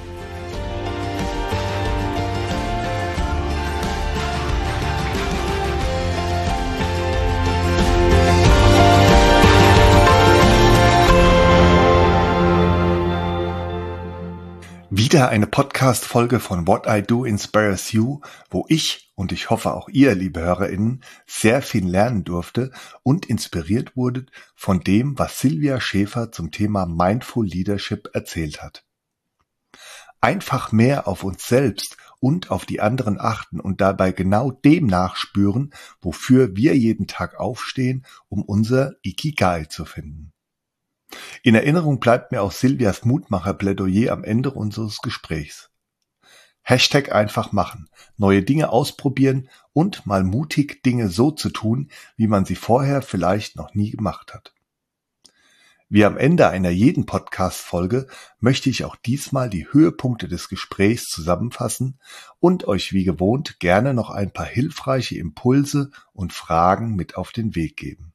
Wieder eine Podcast-Folge von What I Do Inspires You, wo ich und ich hoffe auch ihr, liebe HörerInnen, sehr viel lernen durfte und inspiriert wurde von dem, was Silvia Schäfer zum Thema Mindful Leadership erzählt hat. Einfach mehr auf uns selbst und auf die anderen achten und dabei genau dem nachspüren, wofür wir jeden Tag aufstehen, um unser Ikigai zu finden. In Erinnerung bleibt mir auch Silvias Mutmacher-Plädoyer am Ende unseres Gesprächs. #einfach machen, neue Dinge ausprobieren und mal mutig Dinge so zu tun, wie man sie vorher vielleicht noch nie gemacht hat. Wie am Ende einer jeden Podcast-Folge möchte ich auch diesmal die Höhepunkte des Gesprächs zusammenfassen und euch wie gewohnt gerne noch ein paar hilfreiche Impulse und Fragen mit auf den Weg geben.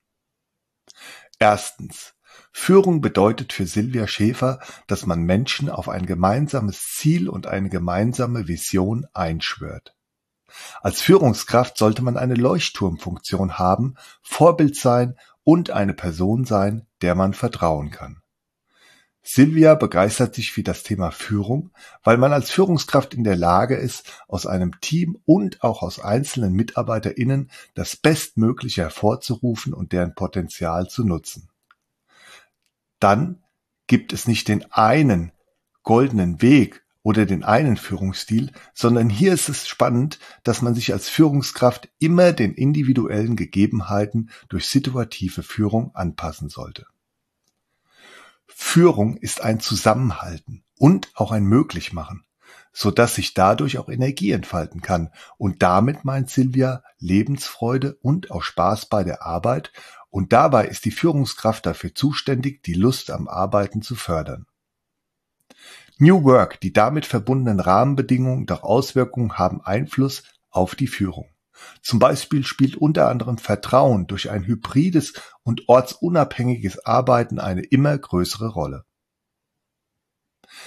Erstens. Führung bedeutet für Silvia Schäfer, dass man Menschen auf ein gemeinsames Ziel und eine gemeinsame Vision einschwört. Als Führungskraft sollte man eine Leuchtturmfunktion haben, Vorbild sein und eine Person sein, der man vertrauen kann. Silvia begeistert sich für das Thema Führung, weil man als Führungskraft in der Lage ist, aus einem Team und auch aus einzelnen MitarbeiterInnen das Bestmögliche hervorzurufen und deren Potenzial zu nutzen. Dann gibt es nicht den einen goldenen Weg oder den einen Führungsstil, sondern hier ist es spannend, dass man sich als Führungskraft immer den individuellen Gegebenheiten durch situative Führung anpassen sollte. Führung ist ein Zusammenhalten und auch ein Möglichmachen, sodass sich dadurch auch Energie entfalten kann und damit meint Silvia Lebensfreude und auch Spaß bei der Arbeit. Und dabei ist die Führungskraft dafür zuständig, die Lust am Arbeiten zu fördern. New Work, die damit verbundenen Rahmenbedingungen, doch Auswirkungen haben Einfluss auf die Führung. Zum Beispiel spielt unter anderem Vertrauen durch ein hybrides und ortsunabhängiges Arbeiten eine immer größere Rolle.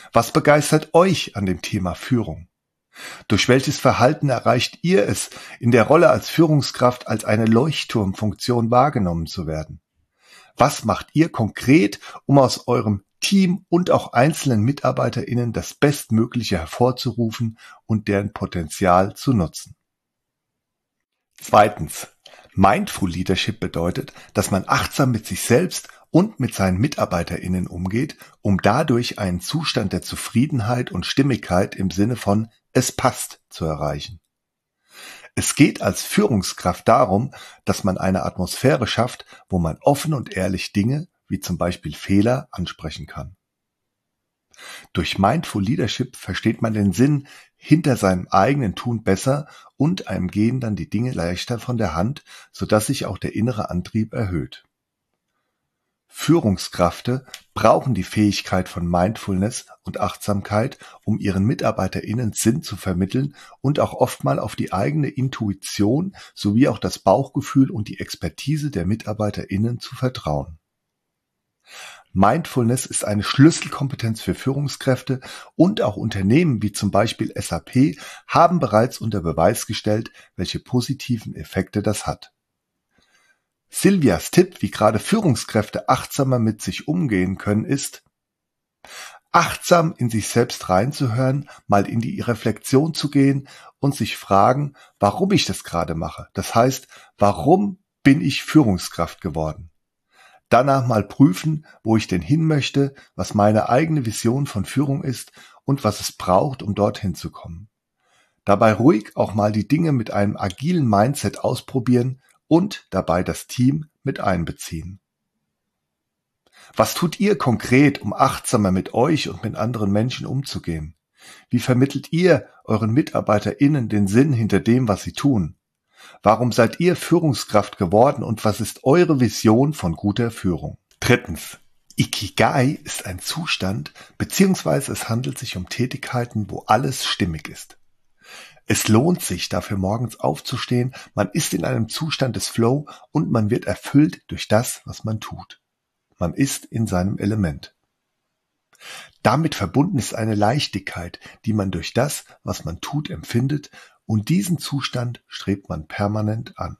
Was begeistert euch an dem Thema Führung? Durch welches Verhalten erreicht ihr es, in der Rolle als Führungskraft als eine Leuchtturmfunktion wahrgenommen zu werden? Was macht ihr konkret, um aus eurem Team und auch einzelnen MitarbeiterInnen das Bestmögliche hervorzurufen und deren Potenzial zu nutzen? Zweitens. Mindful Leadership bedeutet, dass man achtsam mit sich selbst und mit seinen MitarbeiterInnen umgeht, um dadurch einen Zustand der Zufriedenheit und Stimmigkeit im Sinne von es passt zu erreichen. Es geht als Führungskraft darum, dass man eine Atmosphäre schafft, wo man offen und ehrlich Dinge, wie zum Beispiel Fehler, ansprechen kann. Durch Mindful Leadership versteht man den Sinn hinter seinem eigenen Tun besser und einem gehen dann die Dinge leichter von der Hand, sodass sich auch der innere Antrieb erhöht. Führungskräfte brauchen die Fähigkeit von Mindfulness und Achtsamkeit, um ihren MitarbeiterInnen Sinn zu vermitteln und auch oftmals auf die eigene Intuition sowie auch das Bauchgefühl und die Expertise der MitarbeiterInnen zu vertrauen. Mindfulness ist eine Schlüsselkompetenz für Führungskräfte und auch Unternehmen wie zum Beispiel SAP haben bereits unter Beweis gestellt, welche positiven Effekte das hat. Silvias Tipp, wie gerade Führungskräfte achtsamer mit sich umgehen können, ist, achtsam in sich selbst reinzuhören, mal in die Reflexion zu gehen und sich fragen, warum ich das gerade mache. Das heißt, warum bin ich Führungskraft geworden? Danach mal prüfen, wo ich denn hin möchte, was meine eigene Vision von Führung ist und was es braucht, um dorthin zu kommen. Dabei ruhig auch mal die Dinge mit einem agilen Mindset ausprobieren und dabei das Team mit einbeziehen. Was tut ihr konkret, um achtsamer mit euch und mit anderen Menschen umzugehen? Wie vermittelt ihr euren MitarbeiterInnen den Sinn hinter dem, was sie tun? Warum seid ihr Führungskraft geworden und was ist eure Vision von guter Führung? Drittens. Ikigai ist ein Zustand, beziehungsweise es handelt sich um Tätigkeiten, wo alles stimmig ist. Es lohnt sich, dafür morgens aufzustehen, man ist in einem Zustand des Flow und man wird erfüllt durch das, was man tut. Man ist in seinem Element. Damit verbunden ist eine Leichtigkeit, die man durch das, was man tut, empfindet, und diesen Zustand strebt man permanent an.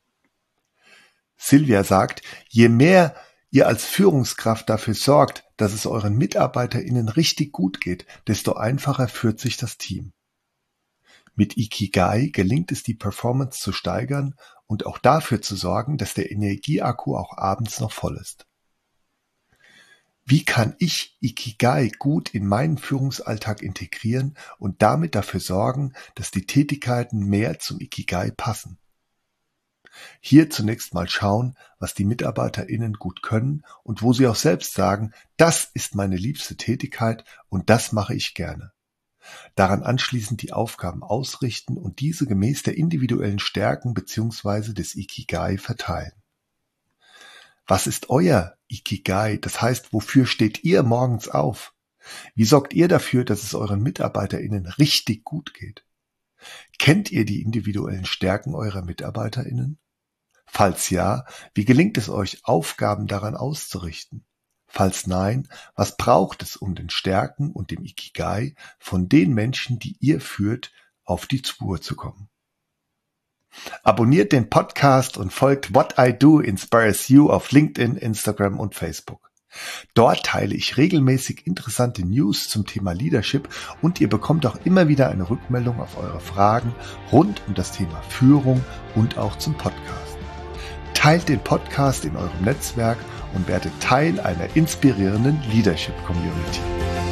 Silvia sagt, je mehr ihr als Führungskraft dafür sorgt, dass es euren MitarbeiterInnen richtig gut geht, desto einfacher führt sich das Team. Mit Ikigai gelingt es, die Performance zu steigern und auch dafür zu sorgen, dass der Energieakku auch abends noch voll ist. Wie kann ich Ikigai gut in meinen Führungsalltag integrieren und damit dafür sorgen, dass die Tätigkeiten mehr zum Ikigai passen? Hier zunächst mal schauen, was die MitarbeiterInnen gut können und wo sie auch selbst sagen, das ist meine liebste Tätigkeit und das mache ich gerne. Daran anschließend die Aufgaben ausrichten und diese gemäß der individuellen Stärken bzw. des Ikigai verteilen. Was ist euer Ikigai? Das heißt, wofür steht ihr morgens auf? Wie sorgt ihr dafür, dass es euren MitarbeiterInnen richtig gut geht? Kennt ihr die individuellen Stärken eurer MitarbeiterInnen? Falls ja, wie gelingt es euch, Aufgaben daran auszurichten? Falls nein, was braucht es, um den Stärken und dem Ikigai von den Menschen, die ihr führt, auf die Spur zu kommen? Abonniert den Podcast und folgt What I Do Inspires You auf LinkedIn, Instagram und Facebook. Dort teile ich regelmäßig interessante News zum Thema Leadership und ihr bekommt auch immer wieder eine Rückmeldung auf eure Fragen rund um das Thema Führung und auch zum Podcast. Teilt den Podcast in eurem Netzwerk und werdet Teil einer inspirierenden Leadership-Community.